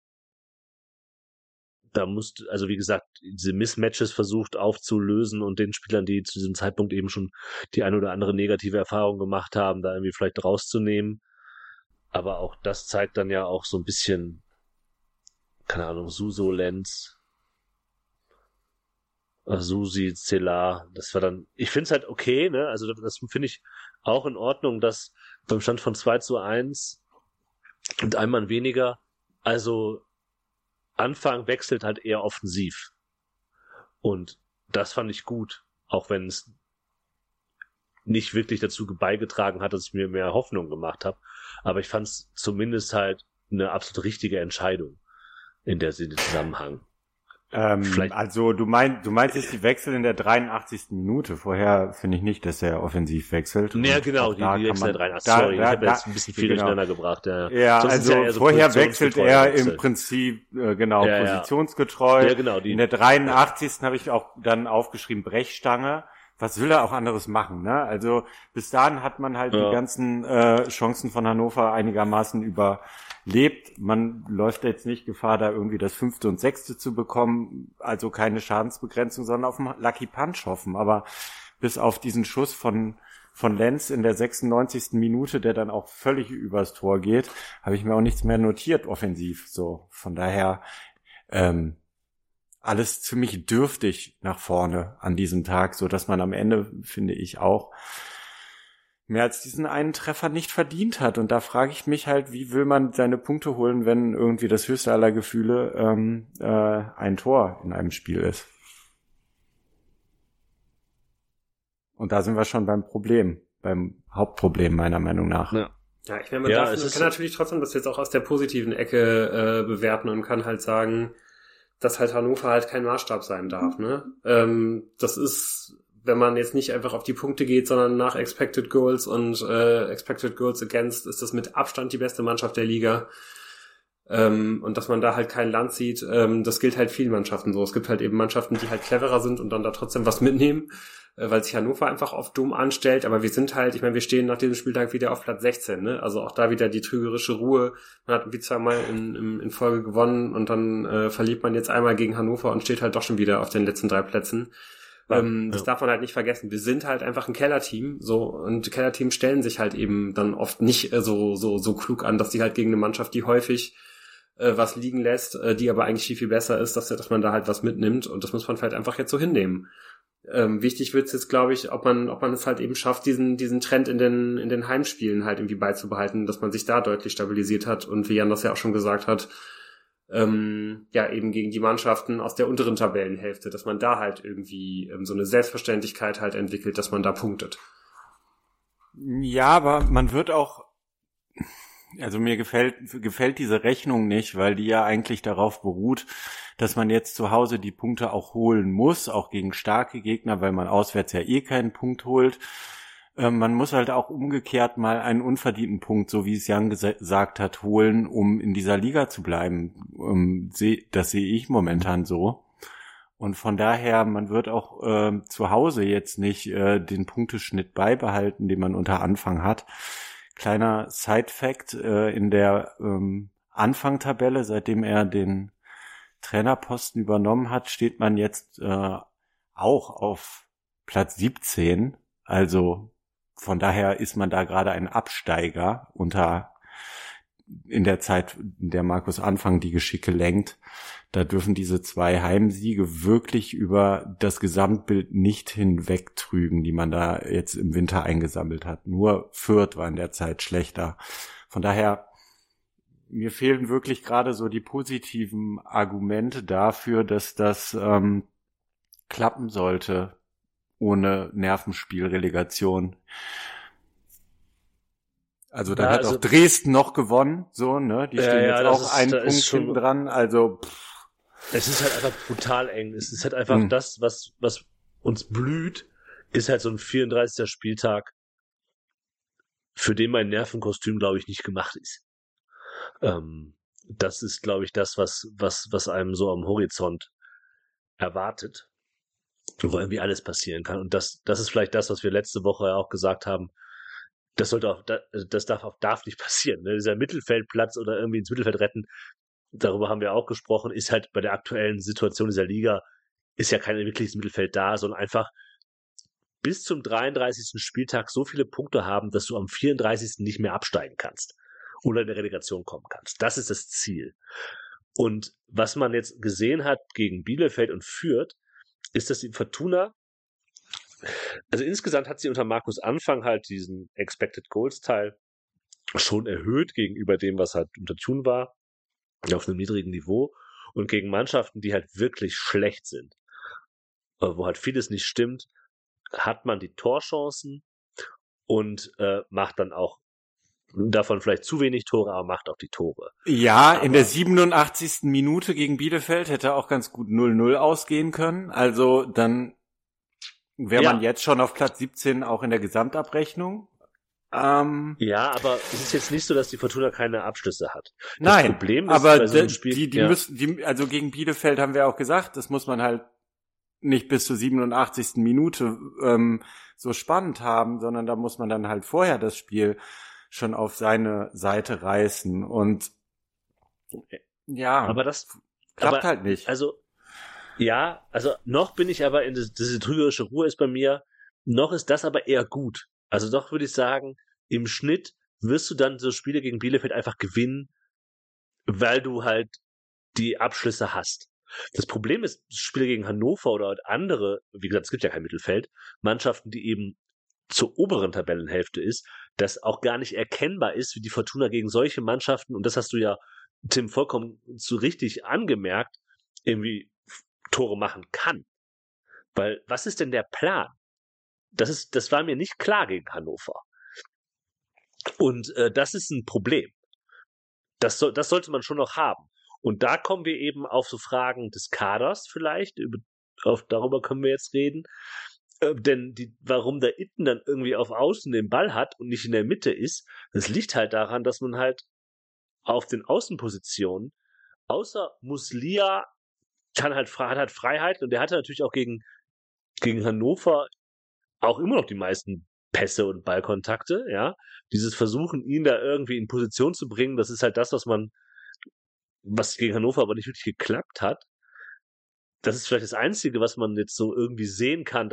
Speaker 2: da also wie gesagt, diese Mismatches versucht aufzulösen und den Spielern, die zu diesem Zeitpunkt eben schon die ein oder andere negative Erfahrung gemacht haben, da irgendwie vielleicht rauszunehmen. Aber auch das zeigt dann ja auch so ein bisschen, keine Ahnung, Suso, Lenz, Susi, Celar, das war dann, ich finde es halt okay, ne, also das finde ich auch in Ordnung, dass beim Stand von 2:1 und ein Mann weniger, also Anfang wechselt halt eher offensiv. Und das fand ich gut, auch wenn es nicht wirklich dazu beigetragen hat, dass ich mir mehr Hoffnung gemacht habe. Aber ich fand es zumindest halt eine absolut richtige Entscheidung in dem Zusammenhang.
Speaker 3: Also du meinst jetzt die Wechsel in der 83. Minute. Vorher finde ich nicht, dass er offensiv wechselt.
Speaker 2: Ja, genau, die Wechsel in der 83. Sorry, ich habe jetzt ein bisschen viel durcheinander gebracht.
Speaker 3: Ja, also so vorher wechselt er im Prinzip positionsgetreu.
Speaker 2: Ja, genau.
Speaker 3: In der 83. habe ich auch dann aufgeschrieben Brechstange. Was will er auch anderes machen, ne? Also bis dahin hat man halt die ganzen Chancen von Hannover einigermaßen überlebt. Man läuft jetzt nicht Gefahr, da irgendwie das 5. und 6. zu bekommen, also keine Schadensbegrenzung, sondern auf den Lucky Punch hoffen. Aber bis auf diesen Schuss von Lenz in der 96. Minute, der dann auch völlig übers Tor geht, habe ich mir auch nichts mehr notiert offensiv. So, von daher alles ziemlich dürftig nach vorne an diesem Tag, so dass man am Ende, finde ich, auch mehr als diesen einen Treffer nicht verdient hat. Und da frage ich mich halt, wie will man seine Punkte holen, wenn irgendwie das höchste aller Gefühle ein Tor in einem Spiel ist. Und da sind wir schon beim Hauptproblem meiner Meinung nach.
Speaker 1: Ja, ich meine, man kann natürlich trotzdem das jetzt auch aus der positiven Ecke bewerten und kann halt sagen, dass halt Hannover halt kein Maßstab sein darf, ne? Das ist, wenn man jetzt nicht einfach auf die Punkte geht, sondern nach Expected Goals und Expected Goals Against, ist das mit Abstand die beste Mannschaft der Liga. Und dass man da halt kein Land sieht, das gilt halt vielen Mannschaften so. Es gibt halt eben Mannschaften, die halt cleverer sind und dann da trotzdem was mitnehmen, weil sich Hannover einfach oft dumm anstellt. Aber wir sind halt, ich meine, wir stehen nach diesem Spieltag wieder auf Platz 16, ne? Also auch da wieder die trügerische Ruhe. Man hat irgendwie zweimal in Folge gewonnen und dann verliert man jetzt einmal gegen Hannover und steht halt doch schon wieder auf den letzten 3 Plätzen. Das darf man halt nicht vergessen. Wir sind halt einfach ein Kellerteam, so, und Kellerteams stellen sich halt eben dann oft nicht so klug an, dass die halt gegen eine Mannschaft, die häufig was liegen lässt, die aber eigentlich viel, viel besser ist, dass man da halt was mitnimmt, und das muss man vielleicht einfach jetzt so hinnehmen. Wichtig wird's jetzt, glaube ich, ob man es halt eben schafft, diesen Trend in den Heimspielen halt irgendwie beizubehalten, dass man sich da deutlich stabilisiert hat, und wie Jan das ja auch schon gesagt hat, eben gegen die Mannschaften aus der unteren Tabellenhälfte, dass man da halt irgendwie so eine Selbstverständlichkeit halt entwickelt, dass man da punktet.
Speaker 3: Ja, aber man wird auch, also mir gefällt diese Rechnung nicht, weil die ja eigentlich darauf beruht, dass man jetzt zu Hause die Punkte auch holen muss, auch gegen starke Gegner, weil man auswärts ja keinen Punkt holt. Man muss halt auch umgekehrt mal einen unverdienten Punkt, so wie es Jan gesagt hat, holen, um in dieser Liga zu bleiben. Das sehe ich momentan so. Und von daher, man wird auch zu Hause jetzt nicht den Punkteschnitt beibehalten, den man unter Anfang hat. Kleiner Side-Fact, in der Anfangtabelle, seitdem er den Trainerposten übernommen hat, steht man jetzt auch auf Platz 17. Also von daher ist man da gerade ein Absteiger in der Zeit, in der Markus Anfang die Geschicke lenkt. Da dürfen diese 2 Heimsiege wirklich über das Gesamtbild nicht hinwegtrügen, die man da jetzt im Winter eingesammelt hat. Nur Fürth war in der Zeit schlechter. Von daher, mir fehlen wirklich gerade so die positiven Argumente dafür, dass das klappen sollte ohne Nervenspielrelegation. Also dann hat auch Dresden noch gewonnen, so, ne? Die stehen jetzt auch einen Punkt hinten dran, also
Speaker 2: es ist halt einfach brutal eng. Es ist halt einfach das, was uns blüht, ist halt so ein 34. Spieltag, für den mein Nervenkostüm, glaube ich, nicht gemacht ist. Das ist, glaube ich, das, was einem so am Horizont erwartet, wo irgendwie alles passieren kann. Und das ist vielleicht das, was wir letzte Woche ja auch gesagt haben. Das darf nicht passieren. Ne? Dieser Mittelfeldplatz oder irgendwie ins Mittelfeld retten, darüber haben wir auch gesprochen, ist halt bei der aktuellen Situation dieser Liga, ist ja kein wirkliches Mittelfeld da, sondern einfach bis zum 33. Spieltag so viele Punkte haben, dass du am 34. nicht mehr absteigen kannst oder in der Relegation kommen kannst. Das ist das Ziel. Und was man jetzt gesehen hat gegen Bielefeld und Fürth, ist, dass die Fortuna, also insgesamt hat sie unter Markus Anfang halt diesen Expected Goals Teil schon erhöht gegenüber dem, was halt unter Thun war, auf einem niedrigen Niveau, und gegen Mannschaften, die halt wirklich schlecht sind. wo halt vieles nicht stimmt, hat man die Torchancen und macht dann auch davon vielleicht zu wenig Tore, aber macht auch die Tore.
Speaker 3: Ja, in der 87. Minute gegen Bielefeld hätte auch ganz gut 0-0 ausgehen können. Also dann wäre man jetzt schon auf Platz 17 auch in der Gesamtabrechnung.
Speaker 2: Ja, aber es ist jetzt nicht so, dass die Fortuna keine Abschlüsse hat.
Speaker 3: Nein,
Speaker 2: das Problem ist,
Speaker 3: aber
Speaker 2: bei so einem Spiel,
Speaker 3: die müssen, also gegen Bielefeld haben wir auch gesagt, das muss man halt nicht bis zur 87. Minute so spannend haben, sondern da muss man dann halt vorher das Spiel schon auf seine Seite reißen und ja,
Speaker 2: aber das
Speaker 3: klappt halt nicht.
Speaker 2: Also noch bin ich aber diese trügerische Ruhe ist bei mir, noch ist das aber eher gut. Also doch würde ich sagen, im Schnitt wirst du dann so Spiele gegen Bielefeld einfach gewinnen, weil du halt die Abschlüsse hast. Das Problem ist, Spiele gegen Hannover oder andere, wie gesagt, es gibt ja kein Mittelfeld, Mannschaften, die eben zur oberen Tabellenhälfte ist, dass auch gar nicht erkennbar ist, wie die Fortuna gegen solche Mannschaften, und das hast du ja, Tim, vollkommen zu richtig angemerkt, irgendwie Tore machen kann. Weil, was ist denn der Plan? Das war mir nicht klar gegen Hannover. Und das ist ein Problem. Das sollte man schon noch haben. Und da kommen wir eben auf so Fragen des Kaders vielleicht, darüber können wir jetzt reden. Denn warum der Itten dann irgendwie auf Außen den Ball hat und nicht in der Mitte ist, das liegt halt daran, dass man halt auf den Außenpositionen, außer Muslia, hat halt Freiheit, und der hatte natürlich auch gegen Hannover auch immer noch die meisten Pässe und Ballkontakte, ja. Dieses Versuchen, ihn da irgendwie in Position zu bringen, das ist halt das, was gegen Hannover aber nicht wirklich geklappt hat. Das ist vielleicht das Einzige, was man jetzt so irgendwie sehen kann,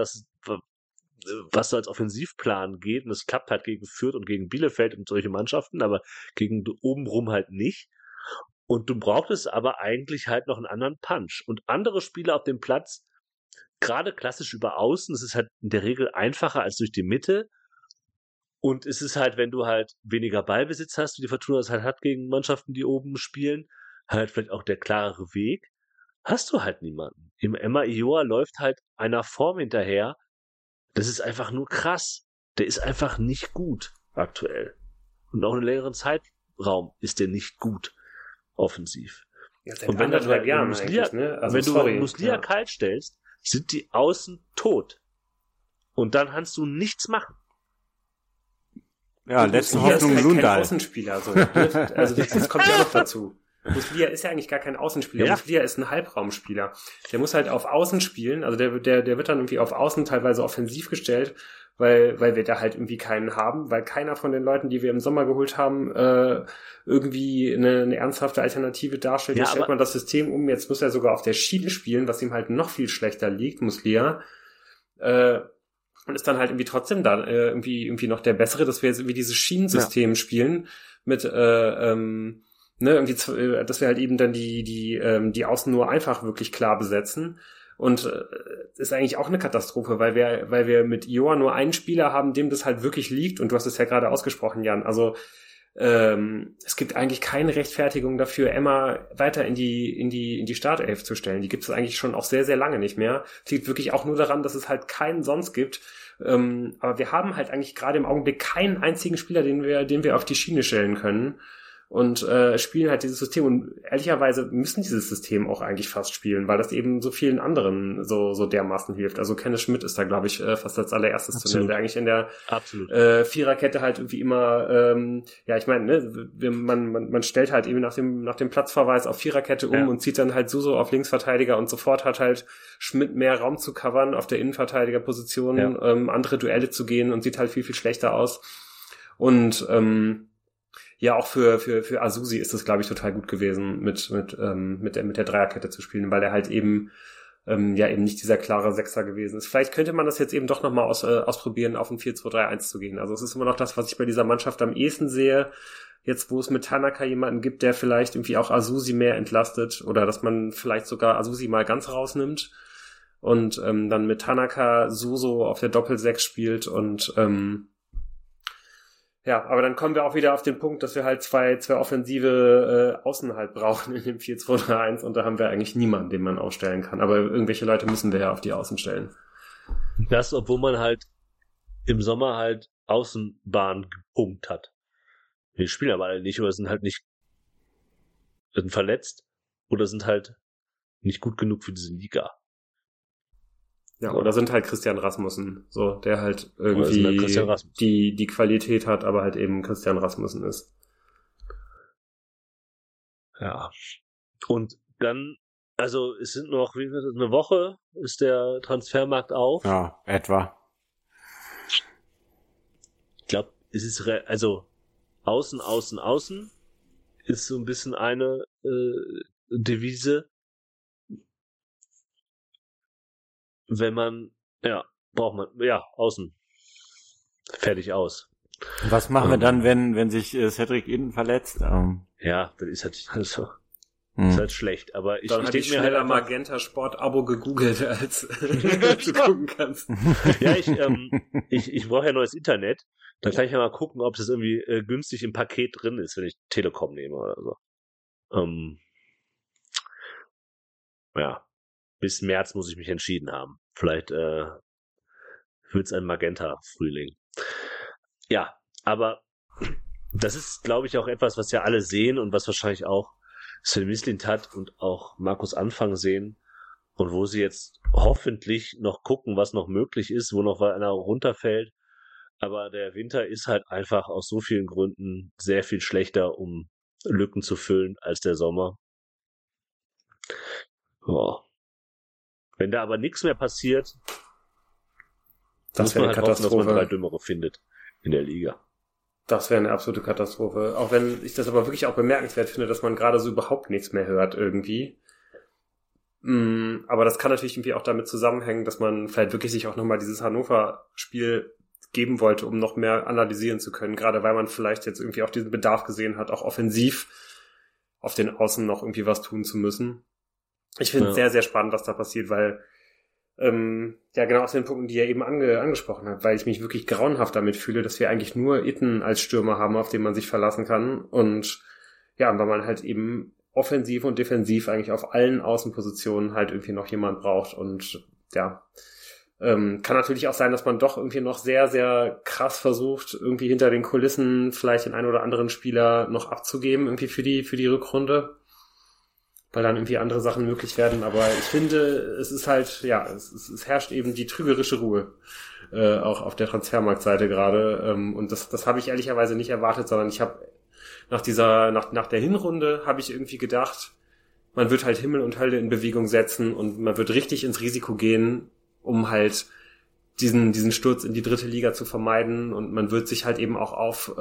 Speaker 2: was so als Offensivplan geht. Und das klappt halt gegen Fürth und gegen Bielefeld und solche Mannschaften, aber gegen obenrum halt nicht. Und du brauchtest aber eigentlich halt noch einen anderen Punch. Und andere Spieler auf dem Platz, gerade klassisch über Außen, es ist halt in der Regel einfacher als durch die Mitte. Und es ist halt, wenn du halt weniger Ballbesitz hast, wie die Fortuna es halt hat gegen Mannschaften, die oben spielen, halt vielleicht auch der klarere Weg, hast du halt niemanden. Im Emma Ioa läuft halt einer Form hinterher. Das ist einfach nur krass. Der ist einfach nicht gut aktuell. Und auch in einem längeren Zeitraum ist der nicht gut offensiv.
Speaker 1: Ja,
Speaker 2: und wenn du halt Muslia kalt stellst, sind die Außen tot. Und dann kannst du nichts machen.
Speaker 3: Ja, letzte Hoffnung Lundal.
Speaker 1: Kein Außenspieler, also das kommt ja auch noch dazu. Muslia ist ja eigentlich gar kein Außenspieler. Ja. Muslia ist ein Halbraumspieler. Der muss halt auf Außen spielen, also der wird dann irgendwie auf Außen teilweise offensiv gestellt, weil wir da halt irgendwie keinen haben, weil keiner von den Leuten, die wir im Sommer geholt haben, irgendwie eine ernsthafte Alternative darstellt. Jetzt stellt man das System um, jetzt muss er sogar auf der Schiene spielen, was ihm halt noch viel schlechter liegt, Muslia. Und ist dann halt irgendwie trotzdem da irgendwie noch der Bessere, dass wir jetzt irgendwie dieses Schienensystem spielen mit irgendwie, dass wir halt eben dann die Außen nur einfach wirklich klar besetzen. Und ist eigentlich auch eine Katastrophe, weil wir mit Ioa nur einen Spieler haben, dem das halt wirklich liegt. Und du hast es ja gerade ausgesprochen, Jan. Also es gibt eigentlich keine Rechtfertigung dafür, Emma weiter in die Startelf zu stellen. Die gibt es eigentlich schon auch sehr, sehr lange nicht mehr. Es liegt wirklich auch nur daran, dass es halt keinen sonst gibt. Aber wir haben halt eigentlich gerade im Augenblick keinen einzigen Spieler, den wir auf die Schiene stellen können. Und spielen halt dieses System, und ehrlicherweise müssen dieses System auch eigentlich fast spielen, weil das eben so vielen anderen so dermaßen hilft. Also Kenneth Schmidt ist da, glaube ich, fast als allererstes zu nennen, der eigentlich in der Viererkette halt irgendwie immer, ich meine, ne, man stellt halt eben nach dem Platzverweis auf Viererkette um und zieht dann halt so auf Linksverteidiger, und sofort hat halt Schmidt mehr Raum zu covern auf der Innenverteidigerposition, andere Duelle zu gehen, und sieht halt viel, viel schlechter aus. Und ja, auch für Azusi ist es, glaube ich, total gut gewesen, mit der Dreierkette zu spielen, weil er halt eben eben nicht dieser klare Sechser gewesen ist. Vielleicht könnte man das jetzt eben doch nochmal ausprobieren, auf ein 4-2-3-1 zu gehen. Also es ist immer noch das, was ich bei dieser Mannschaft am ehesten sehe. Jetzt, wo es mit Tanaka jemanden gibt, der vielleicht irgendwie auch Azusi mehr entlastet, oder dass man vielleicht sogar Azusi mal ganz rausnimmt und dann mit Tanaka Suso auf der Doppel-6 spielt und Ja, aber dann kommen wir auch wieder auf den Punkt, dass wir halt zwei offensive Außen halt brauchen in dem 4-2-3-1 und da haben wir eigentlich niemanden, den man aufstellen kann. Aber irgendwelche Leute müssen wir ja auf die Außen stellen.
Speaker 2: Das, obwohl man halt im Sommer halt Außenbahn gepumpt hat. Die spielen aber alle nicht oder sind verletzt oder sind halt nicht gut genug für diese Liga.
Speaker 1: Ja, oder sind halt Christian Rasmussen, so, der halt irgendwie die Qualität hat, aber halt eben Christian Rasmussen ist.
Speaker 2: Ja. Und dann, also es sind noch, wie wird das, eine Woche ist der Transfermarkt auf.
Speaker 3: Ja, etwa.
Speaker 2: Ich glaube, es ist, also außen ist so ein bisschen eine Devise. Wenn man, braucht man, außen. Fertig aus.
Speaker 3: Was machen wir dann, wenn sich Cedric Itten verletzt?
Speaker 2: Ja, das ist halt, also, ist halt schlecht, aber ich
Speaker 1: denke mir halt Magenta Sport Abo gegoogelt, als du gucken kannst.
Speaker 2: Ja, ich brauche ja neues Internet. Dann kann ich ja mal gucken, ob das irgendwie günstig im Paket drin ist, wenn ich Telekom nehme oder so. Ja, bis März muss ich mich entschieden haben. Vielleicht wird's ein Magenta-Frühling. Ja, aber das ist, glaube ich, auch etwas, was ja alle sehen und was wahrscheinlich auch Sven Mislintat und auch Markus Anfang sehen und wo sie jetzt hoffentlich noch gucken, was noch möglich ist, wo noch einer runterfällt. Aber der Winter ist halt einfach aus so vielen Gründen sehr viel schlechter, um Lücken zu füllen, als der Sommer. Oh. Wenn da aber nichts mehr passiert,
Speaker 1: das wäre eine Katastrophe,
Speaker 2: hoffen, dass man 3 Dümmere findet in der Liga.
Speaker 1: Das wäre eine absolute Katastrophe. Auch wenn ich das aber wirklich auch bemerkenswert finde, dass man gerade so überhaupt nichts mehr hört irgendwie. Aber das kann natürlich irgendwie auch damit zusammenhängen, dass man vielleicht wirklich sich auch nochmal dieses Hannover-Spiel geben wollte, um noch mehr analysieren zu können. Gerade weil man vielleicht jetzt irgendwie auch diesen Bedarf gesehen hat, auch offensiv auf den Außen noch irgendwie was tun zu müssen. Ich finde es sehr, sehr spannend, was da passiert, weil genau aus den Punkten, die er eben angesprochen hat, weil ich mich wirklich grauenhaft damit fühle, dass wir eigentlich nur Itten als Stürmer haben, auf den man sich verlassen kann und ja, weil man halt eben offensiv und defensiv eigentlich auf allen Außenpositionen halt irgendwie noch jemand braucht und ja, kann natürlich auch sein, dass man doch irgendwie noch sehr, sehr krass versucht, irgendwie hinter den Kulissen vielleicht den einen oder anderen Spieler noch abzugeben, irgendwie für die Rückrunde, weil dann irgendwie andere Sachen möglich werden. Aber ich finde, es ist halt, ja, es herrscht eben die trügerische Ruhe, auch auf der Transfermarktseite gerade. Und das habe ich ehrlicherweise nicht erwartet, sondern ich habe nach der Hinrunde habe ich irgendwie gedacht, man wird halt Himmel und Hölle in Bewegung setzen und man wird richtig ins Risiko gehen, um halt diesen Sturz in die 3. Liga zu vermeiden, und man wird sich halt eben auch auf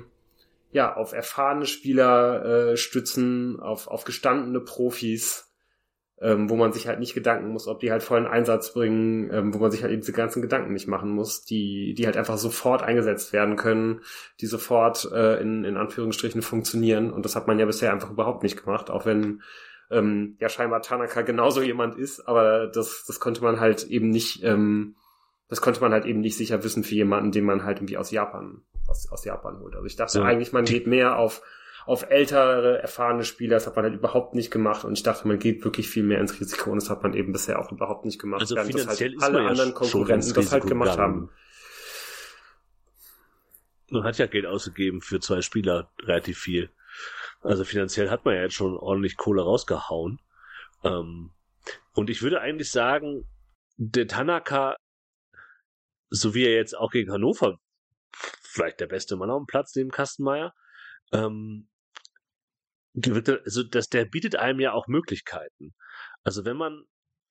Speaker 1: erfahrene Spieler stützen, auf gestandene Profis, wo man sich halt nicht Gedanken muss, ob die halt vollen Einsatz bringen, wo man sich halt eben diese ganzen Gedanken nicht machen muss, die halt einfach sofort eingesetzt werden können, die sofort in Anführungsstrichen funktionieren, und das hat man ja bisher einfach überhaupt nicht gemacht, auch wenn scheinbar Tanaka genauso jemand ist, aber das konnte man halt eben nicht sicher wissen für jemanden, den man halt irgendwie aus Japan holt. Also ich dachte eigentlich, man geht mehr auf ältere, erfahrene Spieler, das hat man halt überhaupt nicht gemacht, und ich dachte, man geht wirklich viel mehr ins Risiko, und das hat man eben bisher auch überhaupt nicht gemacht,
Speaker 2: also
Speaker 1: während das
Speaker 2: finanziell
Speaker 1: halt alle anderen Konkurrenten das halt gemacht haben.
Speaker 2: Man hat ja Geld ausgegeben für 2 Spieler, relativ viel. Also finanziell hat man ja jetzt schon ordentlich Kohle rausgehauen. Und ich würde eigentlich sagen, der Tanaka, so wie er jetzt auch gegen Hannover, vielleicht der beste Mann auf dem Platz neben Kastenmeier, also der bietet einem ja auch Möglichkeiten. Also wenn man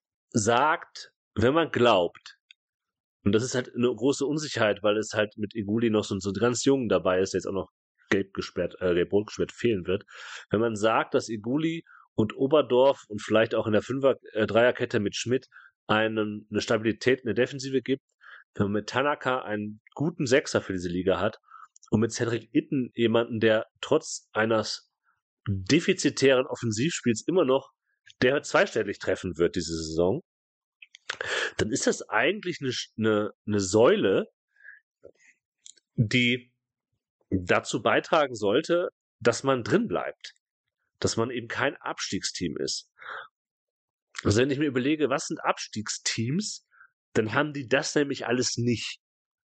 Speaker 2: glaubt, und das ist halt eine große Unsicherheit, weil es halt mit Eguli noch so ganz jung dabei ist, der jetzt auch noch gelb-rot gesperrt fehlen wird. Wenn man sagt, dass Eguli und Oberdorf und vielleicht auch in der Dreierkette mit Schmidt eine Stabilität in der Defensive gibt, wenn man mit Tanaka einen guten Sechser für diese Liga hat und mit Cedric Itten jemanden, der trotz eines defizitären Offensivspiels immer noch der zweistellig treffen wird diese Saison, dann ist das eigentlich eine Säule, die dazu beitragen sollte, dass man drin bleibt. Dass man eben kein Abstiegsteam ist. Also wenn ich mir überlege, was sind Abstiegsteams, dann haben die das nämlich alles nicht.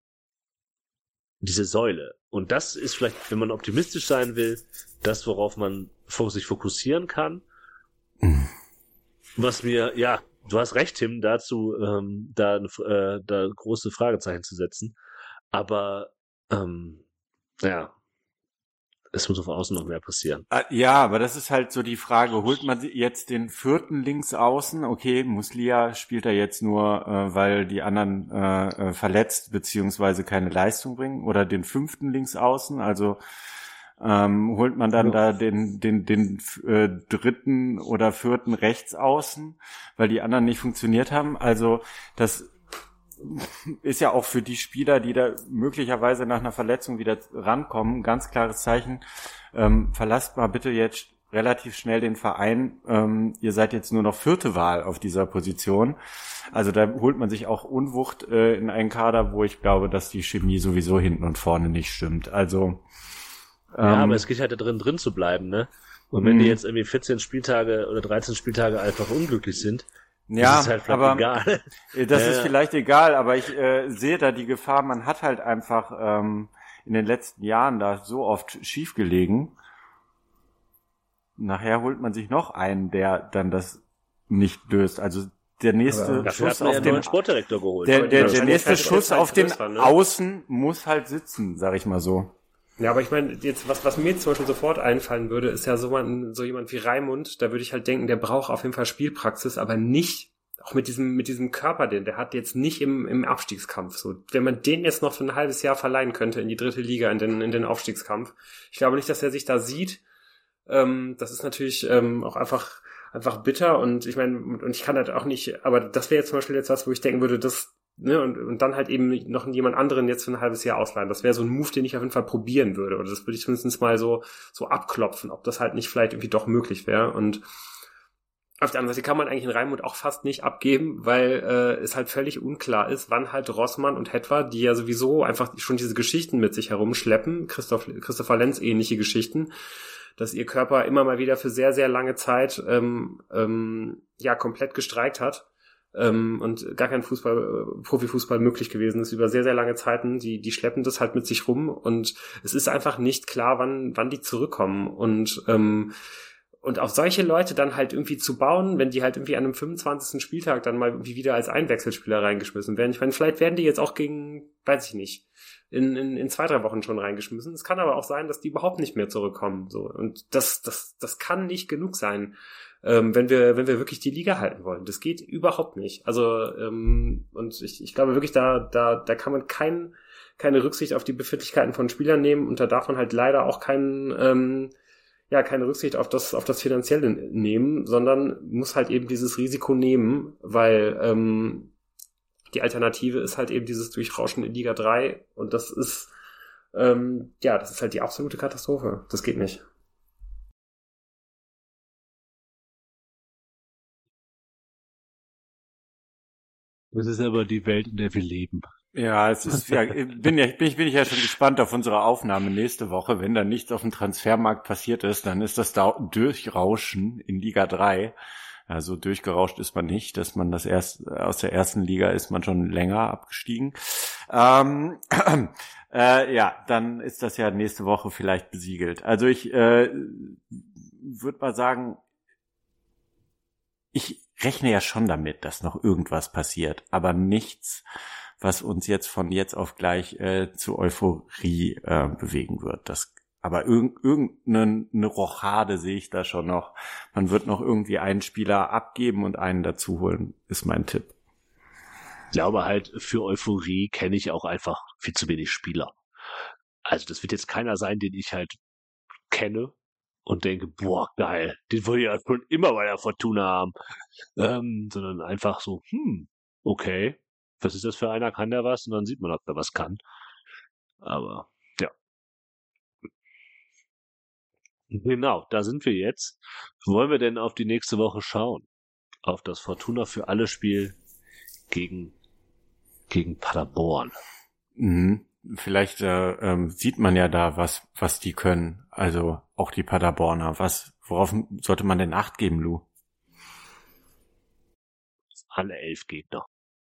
Speaker 2: Diese Säule. Und das ist vielleicht, wenn man optimistisch sein will, das, worauf man sich fokussieren kann. Was mir, ja, du hast recht, Tim, dazu da große Fragezeichen zu setzen. Aber ja, es muss auf Außen noch mehr passieren.
Speaker 3: Ja, aber das ist halt so die Frage, holt man jetzt den 4. Linksaußen? Okay, Muslia spielt er jetzt nur, weil die anderen verletzt beziehungsweise keine Leistung bringen, oder den 5. Linksaußen, also holt man dann da den 3. oder 4. Rechtsaußen, weil die anderen nicht funktioniert haben. Also das ist ja auch für die Spieler, die da möglicherweise nach einer Verletzung wieder rankommen, ein ganz klares Zeichen. Verlasst mal bitte jetzt relativ schnell den Verein. Ihr seid jetzt nur noch 4. Wahl auf dieser Position. Also da holt man sich auch Unwucht in einen Kader, wo ich glaube, dass die Chemie sowieso hinten und vorne nicht stimmt. Also
Speaker 2: ja, aber es geht halt da drin zu bleiben, ne? Und wenn die jetzt irgendwie 14 Spieltage oder 13 Spieltage einfach unglücklich sind,
Speaker 3: ja,
Speaker 2: ist es halt vielleicht
Speaker 3: aber
Speaker 2: egal.
Speaker 3: Das ist vielleicht egal, aber ich sehe da die Gefahr, man hat halt einfach in den letzten Jahren da so oft schief gelegen. Nachher holt man sich noch einen, der dann das nicht löst. Also der nächste Schuss auf den
Speaker 2: Sportdirektor geholt.
Speaker 3: Der nächste Schuss auf den Außen muss halt sitzen, sag ich mal so.
Speaker 1: Ja, aber ich meine, jetzt, was mir zum Beispiel sofort einfallen würde, ist ja so jemand wie Raimund, da würde ich halt denken, der braucht auf jeden Fall Spielpraxis, aber nicht, auch mit diesem Körper, der hat jetzt nicht im Abstiegskampf, so. Wenn man den jetzt noch für ein halbes Jahr verleihen könnte in die 3. Liga, in den Aufstiegskampf, ich glaube nicht, dass er sich da sieht, das ist natürlich, auch einfach bitter, und ich meine, und ich kann halt auch nicht, aber das wäre jetzt zum Beispiel jetzt was, wo ich denken würde, das, ne, und dann halt eben noch jemand anderen jetzt für ein halbes Jahr ausleihen. Das wäre so ein Move, den ich auf jeden Fall probieren würde. Oder das würde ich zumindest mal so abklopfen, ob das halt nicht vielleicht irgendwie doch möglich wäre. Und auf der anderen Seite kann man eigentlich in Raimund auch fast nicht abgeben, weil es halt völlig unklar ist, wann halt Rossmann und Hetwa, die ja sowieso einfach schon diese Geschichten mit sich herumschleppen, Christopher Lenz ähnliche Geschichten, dass ihr Körper immer mal wieder für sehr, sehr lange Zeit komplett gestreikt hat. Und gar kein Profifußball möglich gewesen ist über sehr, sehr lange Zeiten. Die schleppen das halt mit sich rum, und es ist einfach nicht klar, wann die zurückkommen. Und auf solche Leute dann halt irgendwie zu bauen, wenn die halt irgendwie an einem 25. Spieltag dann mal irgendwie wieder als Einwechselspieler reingeschmissen werden. Ich meine, vielleicht werden die jetzt auch gegen, weiß ich nicht, in 2-3 Wochen schon reingeschmissen. Es kann aber auch sein, dass die überhaupt nicht mehr zurückkommen. So. Und das kann nicht genug sein, wenn wir wirklich die Liga halten wollen. Das geht überhaupt nicht. Also, und ich glaube wirklich, da kann man keine Rücksicht auf die Befindlichkeiten von Spielern nehmen, und da darf man halt leider auch keine Rücksicht auf das Finanzielle nehmen, sondern muss halt eben dieses Risiko nehmen, weil die Alternative ist halt eben dieses Durchrauschen in Liga 3, und das ist das ist halt die absolute Katastrophe. Das geht nicht.
Speaker 2: Das ist aber die Welt, in der wir leben.
Speaker 3: Ja, es ist bin ich ja schon gespannt auf unsere Aufnahme nächste Woche. Wenn da nichts auf dem Transfermarkt passiert ist, dann ist das Durchrauschen in Liga 3. Also durchgerauscht ist man nicht, dass man aus der ersten Liga ist man schon länger abgestiegen. Dann ist das ja nächste Woche vielleicht besiegelt. Also ich würde mal sagen, ich rechne ja schon damit, dass noch irgendwas passiert, aber nichts, was uns jetzt von jetzt auf gleich zu Euphorie bewegen wird. Aber irgendeine Rochade sehe ich da schon noch. Man wird noch irgendwie einen Spieler abgeben und einen dazu holen, ist mein Tipp.
Speaker 2: Ich glaube halt, für Euphorie kenne ich auch einfach viel zu wenig Spieler. Also das wird jetzt keiner sein, den ich halt kenne und denke, boah, geil, den wollte ich ja schon immer bei der Fortuna haben. Sondern einfach so, okay, was ist das für einer, kann der was? Und dann sieht man, ob der was kann. Aber, ja. Genau, da sind wir jetzt. Wollen wir denn auf die nächste Woche schauen? Auf das Fortuna für alle Spiel gegen Paderborn.
Speaker 3: Mhm. vielleicht sieht man ja da, was die können. Also auch die Paderborner. Worauf sollte man denn Acht geben, Lou?
Speaker 2: Alle 11 Gegner.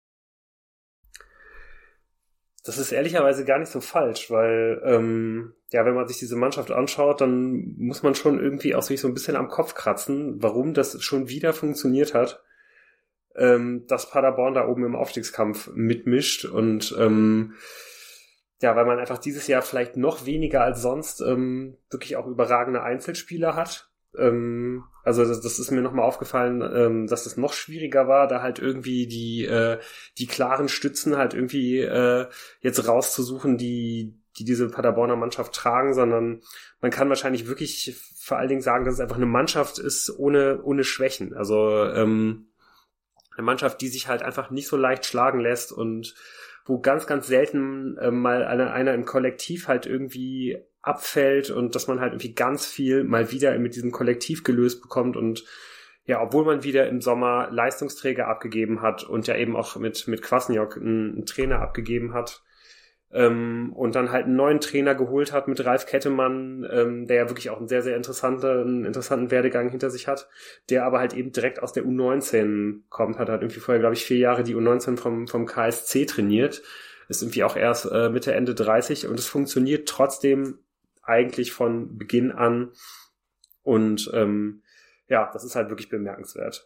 Speaker 1: Das ist ehrlicherweise gar nicht so falsch, weil wenn man sich diese Mannschaft anschaut, dann muss man schon irgendwie auch sich so ein bisschen am Kopf kratzen, warum das schon wieder funktioniert hat, dass Paderborn da oben im Aufstiegskampf mitmischt und weil man einfach dieses Jahr vielleicht noch weniger als sonst wirklich auch überragende Einzelspieler hat. Also das ist mir nochmal aufgefallen, dass es noch schwieriger war, da halt irgendwie die klaren Stützen halt irgendwie jetzt rauszusuchen, die diese Paderborner Mannschaft tragen, sondern man kann wahrscheinlich wirklich vor allen Dingen sagen, dass es einfach eine Mannschaft ist ohne Schwächen. Also eine Mannschaft, die sich halt einfach nicht so leicht schlagen lässt und wo ganz, ganz selten mal einer im Kollektiv halt irgendwie abfällt und dass man halt irgendwie ganz viel mal wieder mit diesem Kollektiv gelöst bekommt und ja, obwohl man wieder im Sommer Leistungsträger abgegeben hat und ja eben auch mit Kwasniok einen Trainer abgegeben hat und dann halt einen neuen Trainer geholt hat mit Ralf Kettemann, der ja wirklich auch einen sehr, sehr interessanten Werdegang hinter sich hat, der aber halt eben direkt aus der U19 kommt, hat irgendwie vorher, glaube ich, 4 Jahre die U19 vom KSC trainiert, ist irgendwie auch erst Mitte, Ende 30 und es funktioniert trotzdem eigentlich von Beginn an und das ist halt wirklich bemerkenswert.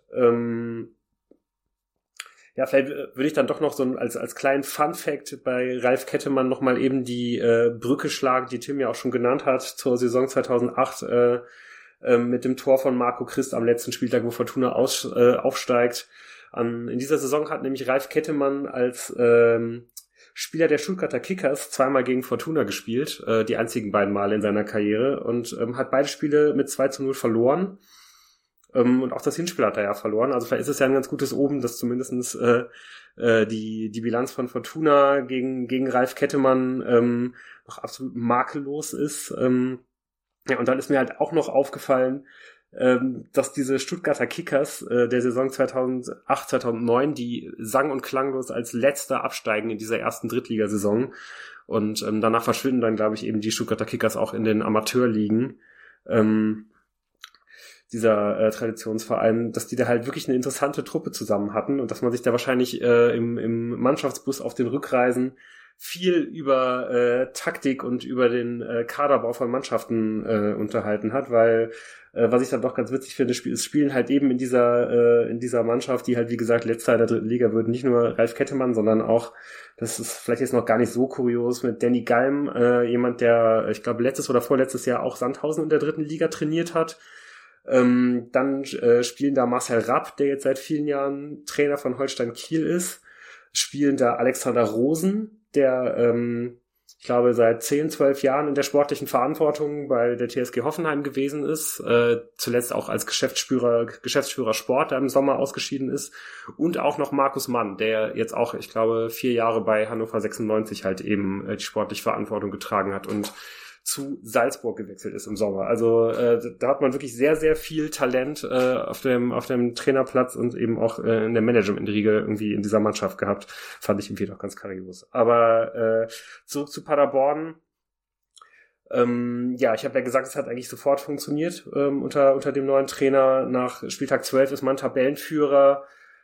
Speaker 1: Vielleicht würde ich dann doch noch so als kleinen Fun-Fact bei Ralf Kettemann nochmal eben die Brücke schlagen, die Tim ja auch schon genannt hat, zur Saison 2008 mit dem Tor von Marco Christ am letzten Spieltag, wo Fortuna aufsteigt. In dieser Saison hat nämlich Ralf Kettemann als Spieler der Stuttgarter Kickers 2-mal gegen Fortuna gespielt, die einzigen beiden Male in seiner Karriere und hat beide Spiele mit 2-0 verloren. Und auch das Hinspiel hat er ja verloren. Also vielleicht ist es ja ein ganz gutes Omen, dass zumindestens die Bilanz von Fortuna gegen Ralf Kettemann noch absolut makellos ist. Und dann ist mir halt auch noch aufgefallen, dass diese Stuttgarter Kickers der Saison 2008, 2009, die sang- und klanglos als letzter absteigen in dieser ersten Drittligasaison. Und danach verschwinden dann, glaube ich, eben die Stuttgarter Kickers auch in den Amateurligen. Dieser Traditionsverein, dass die da halt wirklich eine interessante Truppe zusammen hatten und dass man sich da wahrscheinlich im Mannschaftsbus auf den Rückreisen viel über Taktik und über den Kaderbau von Mannschaften unterhalten hat, weil was ich dann doch ganz witzig finde, es spielen halt eben in dieser Mannschaft, die halt wie gesagt letzter in der dritten Liga wird, nicht nur Ralf Kettemann, sondern auch, das ist vielleicht jetzt noch gar nicht so kurios, mit Danny Galm, jemand, der, ich glaube, letztes oder vorletztes Jahr auch Sandhausen in der dritten Liga trainiert hat. Dann spielen da Marcel Rapp, der jetzt seit vielen Jahren Trainer von Holstein Kiel ist. Spielen da Alexander Rosen, der, ich glaube, seit 10, 12 Jahren in der sportlichen Verantwortung bei der TSG Hoffenheim gewesen ist. Zuletzt auch als Geschäftsführer Sport, der im Sommer ausgeschieden ist. Und auch noch Markus Mann, der jetzt auch, ich glaube, 4 Jahre bei Hannover 96 halt eben die sportliche Verantwortung getragen hat und zu Salzburg gewechselt ist im Sommer. Also da hat man wirklich sehr, sehr viel Talent auf dem Trainerplatz und eben auch in der Management-Riege irgendwie in dieser Mannschaft gehabt. Fand ich irgendwie doch ganz kurios. Aber zurück zu Paderborn. Ich habe ja gesagt, es hat eigentlich sofort funktioniert unter dem neuen Trainer. Nach Spieltag 12 ist man Tabellenführer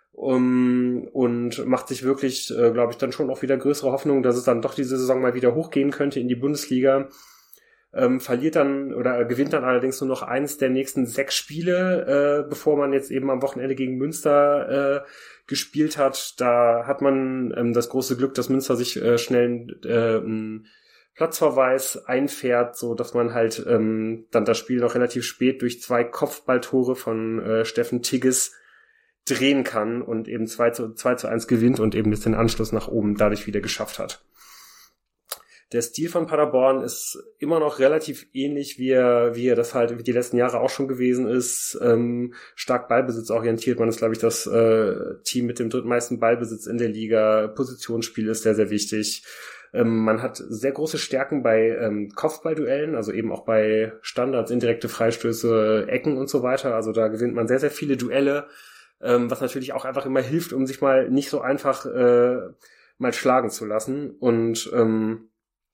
Speaker 1: und macht sich wirklich, glaube ich, dann schon auch wieder größere Hoffnung, dass es dann doch diese Saison mal wieder hochgehen könnte in die Bundesliga. Verliert dann oder gewinnt dann allerdings nur noch eines der nächsten 6 Spiele, bevor man jetzt eben am Wochenende gegen Münster gespielt hat. Da hat man das große Glück, dass Münster sich schnell einen Platzverweis einfährt, so dass man halt dann das Spiel noch relativ spät durch 2 Kopfballtore von Steffen Tigges drehen kann und eben 2-1 gewinnt und eben jetzt den Anschluss nach oben dadurch wieder geschafft hat. Der Stil von Paderborn ist immer noch relativ ähnlich, wie er das halt wie die letzten Jahre auch schon gewesen ist. Stark ballbesitzorientiert. Man ist, glaube ich, das Team mit dem drittmeisten Ballbesitz in der Liga. Positionsspiel ist sehr, sehr wichtig. Man hat sehr große Stärken bei Kopfballduellen, also eben auch bei Standards, indirekte Freistöße, Ecken und so weiter. Also da gewinnt man sehr, sehr viele Duelle, was natürlich auch einfach immer hilft, um sich mal nicht so einfach mal schlagen zu lassen. Und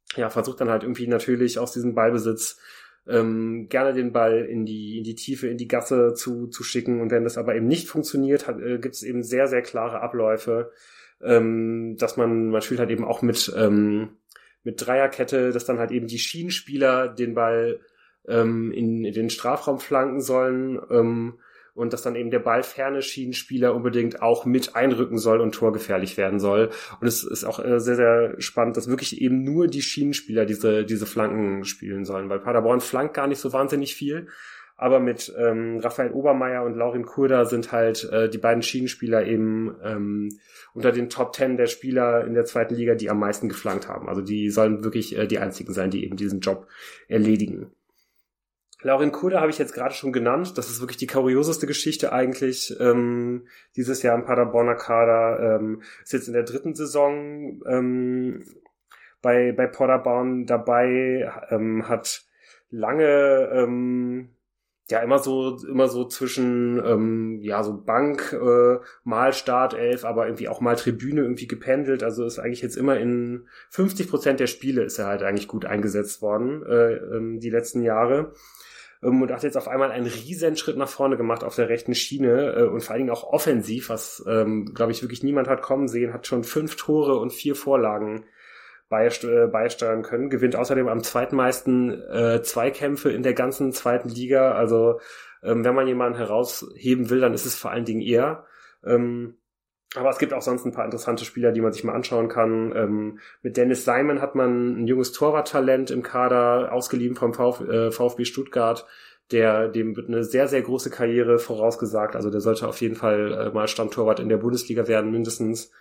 Speaker 1: versucht dann halt irgendwie natürlich aus diesem Ballbesitz gerne den Ball in die Tiefe, in die Gasse zu schicken. Und wenn das aber eben nicht funktioniert, gibt es eben sehr, sehr klare Abläufe, dass man spielt halt eben auch mit Dreierkette, dass dann halt eben die Schienenspieler den Ball in den Strafraum flanken sollen, und dass dann eben der ballferne Schienenspieler unbedingt auch mit einrücken soll und torgefährlich werden soll. Und es ist auch sehr, sehr spannend, dass wirklich eben nur die Schienenspieler diese Flanken spielen sollen, weil Paderborn flankt gar nicht so wahnsinnig viel, aber mit Raphael Obermeier und Laurin Kurda sind halt die beiden Schienenspieler eben unter den Top 10 der Spieler in der zweiten Liga, die am meisten geflankt haben. Also die sollen wirklich die einzigen sein, die eben diesen Job erledigen. Laurin Kurda habe ich jetzt gerade schon genannt. Das ist wirklich die kurioseste Geschichte eigentlich dieses Jahr im Paderborner Kader. Ist jetzt in der 3. Saison bei Paderborn dabei, hat lange immer so zwischen so Bank, mal Startelf, aber irgendwie auch mal Tribüne irgendwie gependelt. Also ist eigentlich jetzt immer in 50% der Spiele ist er halt eigentlich gut eingesetzt worden die letzten Jahre. Und hat jetzt auf einmal einen riesen Schritt nach vorne gemacht auf der rechten Schiene und vor allen Dingen auch offensiv, was, glaube ich, wirklich niemand hat kommen sehen, hat schon 5 Tore und 4 Vorlagen beisteuern können, gewinnt außerdem am zweitmeisten Zweikämpfe in der ganzen zweiten Liga. Also wenn man jemanden herausheben will, dann ist es vor allen Dingen er. Aber es gibt auch sonst ein paar interessante Spieler, die man sich mal anschauen kann. Mit Dennis Seimen hat man ein junges Torwarttalent im Kader, ausgeliehen vom VfB Stuttgart. Dem wird eine sehr, sehr große Karriere vorausgesagt. Also der sollte auf jeden Fall mal Stammtorwart in der Bundesliga werden, mindestens.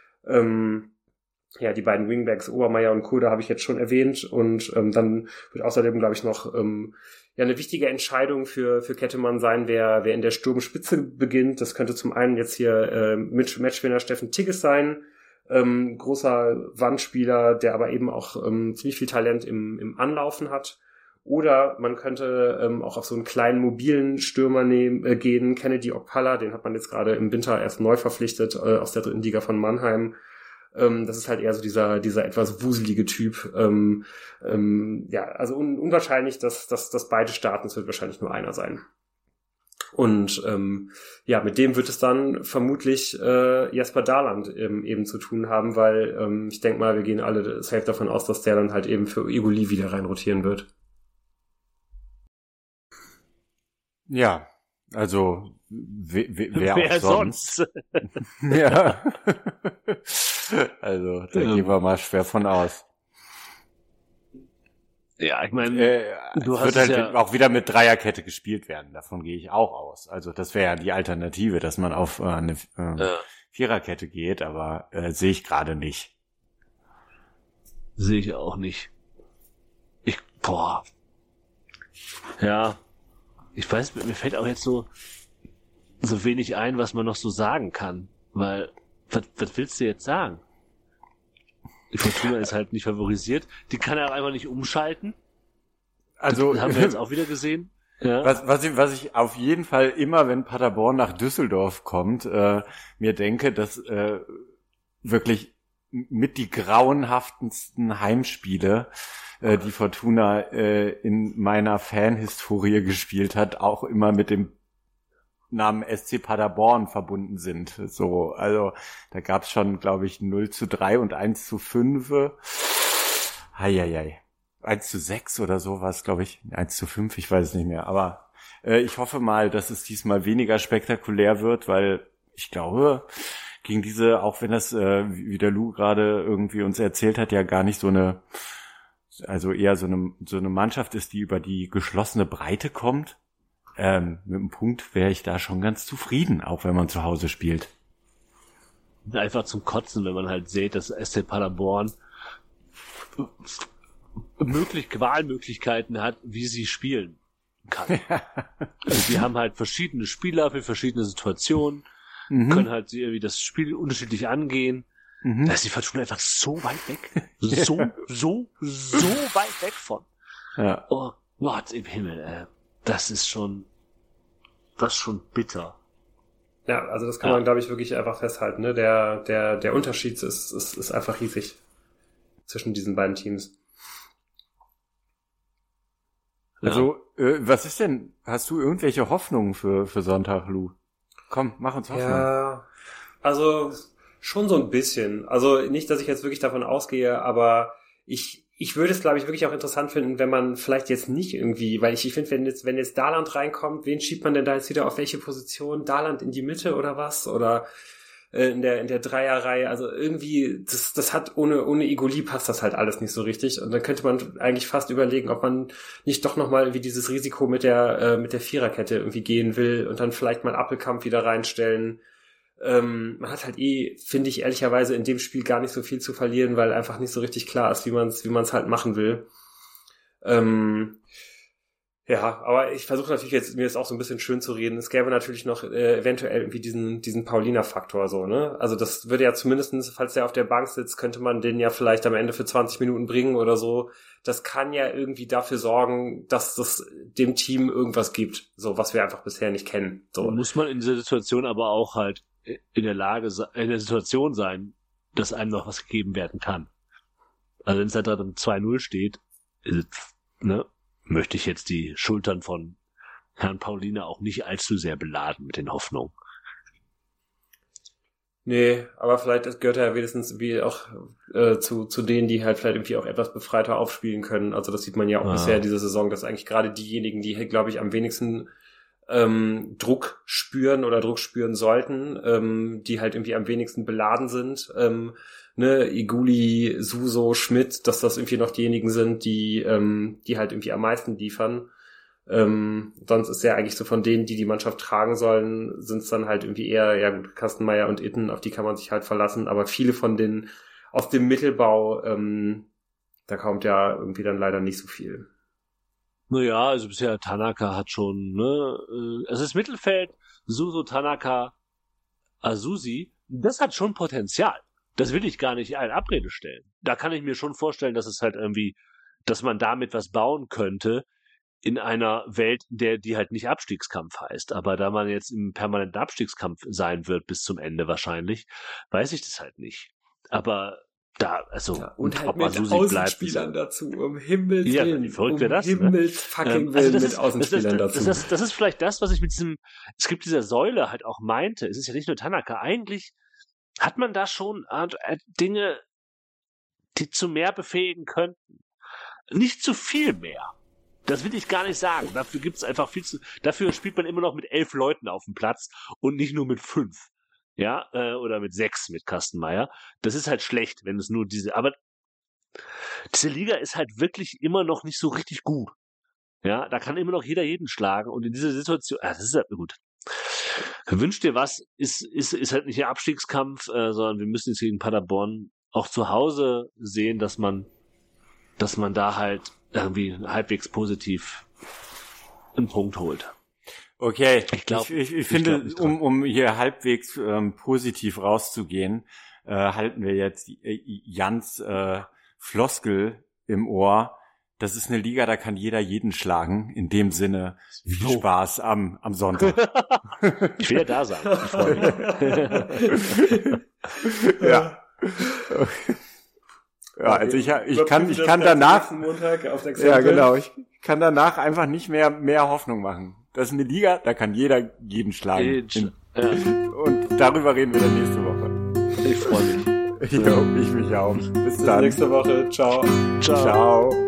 Speaker 1: Die beiden Wingbacks, Obermeier und Kurda, habe ich jetzt schon erwähnt. Und dann wird außerdem, glaube ich, noch eine wichtige Entscheidung für Kettemann sein, wer in der Sturmspitze beginnt. Das könnte zum einen jetzt hier Matchwinner Steffen Tigges sein, großer Wandspieler, der aber eben auch ziemlich viel Talent im Anlaufen hat. Oder man könnte auch auf so einen kleinen mobilen Stürmer gehen, Kennedy Okpala, den hat man jetzt gerade im Winter erst neu verpflichtet aus der 3. Liga von Mannheim. Das ist halt eher so dieser etwas wuselige Typ. Also unwahrscheinlich, dass beide starten. Es wird wahrscheinlich nur einer sein. Und mit dem wird es dann vermutlich Jesper Daland eben zu tun haben, weil ich denke mal, wir gehen alle safe davon aus, dass der dann halt eben für Egoli wieder reinrotieren wird.
Speaker 3: Ja, also wer auch sonst? Ja. Also, da gehen wir mal schwer von aus.
Speaker 2: Ja, ich meine,
Speaker 3: du hast wird halt auch wieder mit Dreierkette gespielt werden. Davon gehe ich auch aus. Also, das wäre ja die Alternative, dass man auf eine Viererkette geht, aber sehe ich gerade nicht.
Speaker 2: Sehe ich auch nicht. Ja. Ich weiß, mir fällt auch jetzt so wenig ein, was man noch so sagen kann. Weil, was willst du jetzt sagen? Die Fortuna ist halt nicht favorisiert. Die kann er auch einfach nicht umschalten.
Speaker 3: Also,
Speaker 2: das haben wir jetzt auch wieder gesehen. Ja.
Speaker 3: Was ich auf jeden Fall immer, wenn Paderborn nach Düsseldorf kommt, mir denke, dass wirklich mit die grauenhaftesten Heimspiele die Fortuna in meiner Fanhistorie gespielt hat, auch immer mit dem Namen SC Paderborn verbunden sind. So, also da gab's schon, glaube ich, 0:3 und 1:5. Heieiei. 1:6 oder so war es, glaube ich. 1:5, ich weiß es nicht mehr. Aber ich hoffe mal, dass es diesmal weniger spektakulär wird, weil ich glaube, gegen diese, auch wenn das, wie der Lou gerade irgendwie uns erzählt hat, ja gar nicht so eine, also eher so eine Mannschaft ist, die über die geschlossene Breite kommt. Mit einem Punkt wäre ich da schon ganz zufrieden, auch wenn man zu Hause spielt.
Speaker 2: Einfach zum Kotzen, wenn man halt sieht, dass SC Paderborn Wahlmöglichkeiten hat, wie sie spielen kann. Also die haben halt verschiedene Spieler für verschiedene Situationen, können halt irgendwie das Spiel unterschiedlich angehen. Da ist die Fortuna einfach so weit weg. So weit weg von. Ja. Oh Gott im Himmel, das ist schon bitter.
Speaker 1: Ja, also das kann man, glaube ich, wirklich einfach festhalten. Ne? Der Unterschied ist einfach riesig zwischen diesen beiden Teams.
Speaker 3: Also, was ist denn, hast du irgendwelche Hoffnungen für Sonntag, Lou? Komm, mach uns Hoffnung.
Speaker 1: Ja, also schon so ein bisschen. Also nicht, dass ich jetzt wirklich davon ausgehe, aber ich würde es, glaube ich, wirklich auch interessant finden, wenn man vielleicht jetzt nicht irgendwie, weil ich finde, wenn jetzt Dahland reinkommt, wen schiebt man denn da jetzt wieder auf welche Position? Dahland in die Mitte oder was? Oder in der Dreierreihe? Also irgendwie, das hat ohne Igoli passt das halt alles nicht so richtig. Und dann könnte man eigentlich fast überlegen, ob man nicht doch nochmal irgendwie dieses Risiko mit der Viererkette irgendwie gehen will und dann vielleicht mal Appelkamp wieder reinstellen. Man hat halt finde ich ehrlicherweise in dem Spiel gar nicht so viel zu verlieren, weil einfach nicht so richtig klar ist, wie man's halt machen will. Ja, aber ich versuche natürlich jetzt, mir das auch so ein bisschen schön zu reden. Es gäbe natürlich noch eventuell irgendwie diesen Paulina-Faktor so, ne? Also das würde ja zumindestens, falls der auf der Bank sitzt, könnte man den ja vielleicht am Ende für 20 Minuten bringen oder so. Das kann ja irgendwie dafür sorgen, dass das dem Team irgendwas gibt, so was wir einfach bisher nicht kennen. So.
Speaker 2: Muss man in dieser Situation aber auch halt in der Situation sein, dass einem noch was gegeben werden kann. Also wenn es halt dann 2-0 steht, möchte ich jetzt die Schultern von Herrn Paulina auch nicht allzu sehr beladen mit den Hoffnungen.
Speaker 1: Nee, aber vielleicht gehört er ja wenigstens wie auch zu denen, die halt vielleicht irgendwie auch etwas befreiter aufspielen können. Also das sieht man ja auch bisher diese Saison, dass eigentlich gerade diejenigen, die, glaube ich, am wenigsten Druck spüren oder Druck spüren sollten, die halt irgendwie am wenigsten beladen sind, Iguli, Suso, Schmidt, dass das irgendwie noch diejenigen sind, die halt irgendwie am meisten liefern. Sonst ist ja eigentlich so von denen, die Mannschaft tragen sollen, sind es dann halt irgendwie eher, ja gut, Kastenmeier und Itten, auf die kann man sich halt verlassen, aber viele von denen aus dem Mittelbau, da kommt ja irgendwie dann leider nicht so viel.
Speaker 2: Naja, also bisher Tanaka hat schon, also das Mittelfeld, Suso, Tanaka, Azusi, das hat schon Potenzial. Das will ich gar nicht in Abrede stellen. Da kann ich mir schon vorstellen, dass es halt irgendwie, dass man damit was bauen könnte in einer Welt, die halt nicht Abstiegskampf heißt. Aber da man jetzt im permanenten Abstiegskampf sein wird bis zum Ende wahrscheinlich, weiß ich das halt nicht. Aber da, also,
Speaker 1: ja, und halt
Speaker 2: ob
Speaker 1: mit
Speaker 2: Azusi
Speaker 1: Außenspielern
Speaker 2: bleibt,
Speaker 1: dazu, um Himmels Willen.
Speaker 2: Wie verrückt wäre das?
Speaker 1: Himmels fucking Willen mit Außenspielern dazu.
Speaker 2: Das ist vielleicht das, was ich mit diesem Skript dieser Säule halt auch meinte. Es ist ja nicht nur Tanaka. Eigentlich hat man da schon Dinge, die zu mehr befähigen könnten. Nicht zu viel mehr. Das will ich gar nicht sagen. Dafür gibt's einfach dafür spielt man immer noch mit 11 Leuten auf dem Platz und nicht nur mit 5. Ja, oder mit 6 mit Kastenmeier. Das ist halt schlecht, wenn es nur aber diese Liga ist halt wirklich immer noch nicht so richtig gut. Ja, da kann immer noch jeder jeden schlagen und in dieser Situation, das ist halt gut. Wünsch dir was, ist halt nicht der Abstiegskampf, sondern wir müssen jetzt gegen Paderborn auch zu Hause sehen, dass man da halt irgendwie halbwegs positiv einen Punkt holt.
Speaker 3: Okay, ich finde, um hier halbwegs positiv rauszugehen, halten wir jetzt Jans Floskel im Ohr. Das ist eine Liga, da kann jeder jeden schlagen. In dem Sinne, viel Spaß am Sonntag.
Speaker 2: Ich will ja da sein. Ich freue
Speaker 3: mich. Ja. Ja, also ich kann danach, ja genau, ich kann danach einfach nicht mehr Hoffnung machen. Das ist eine Liga, da kann jeder jeden schlagen. Und darüber reden wir dann nächste Woche.
Speaker 2: Ich freue mich.
Speaker 3: Jo, ich mich auch. Bis dann.
Speaker 1: Nächste Woche. Ciao.
Speaker 3: Ciao.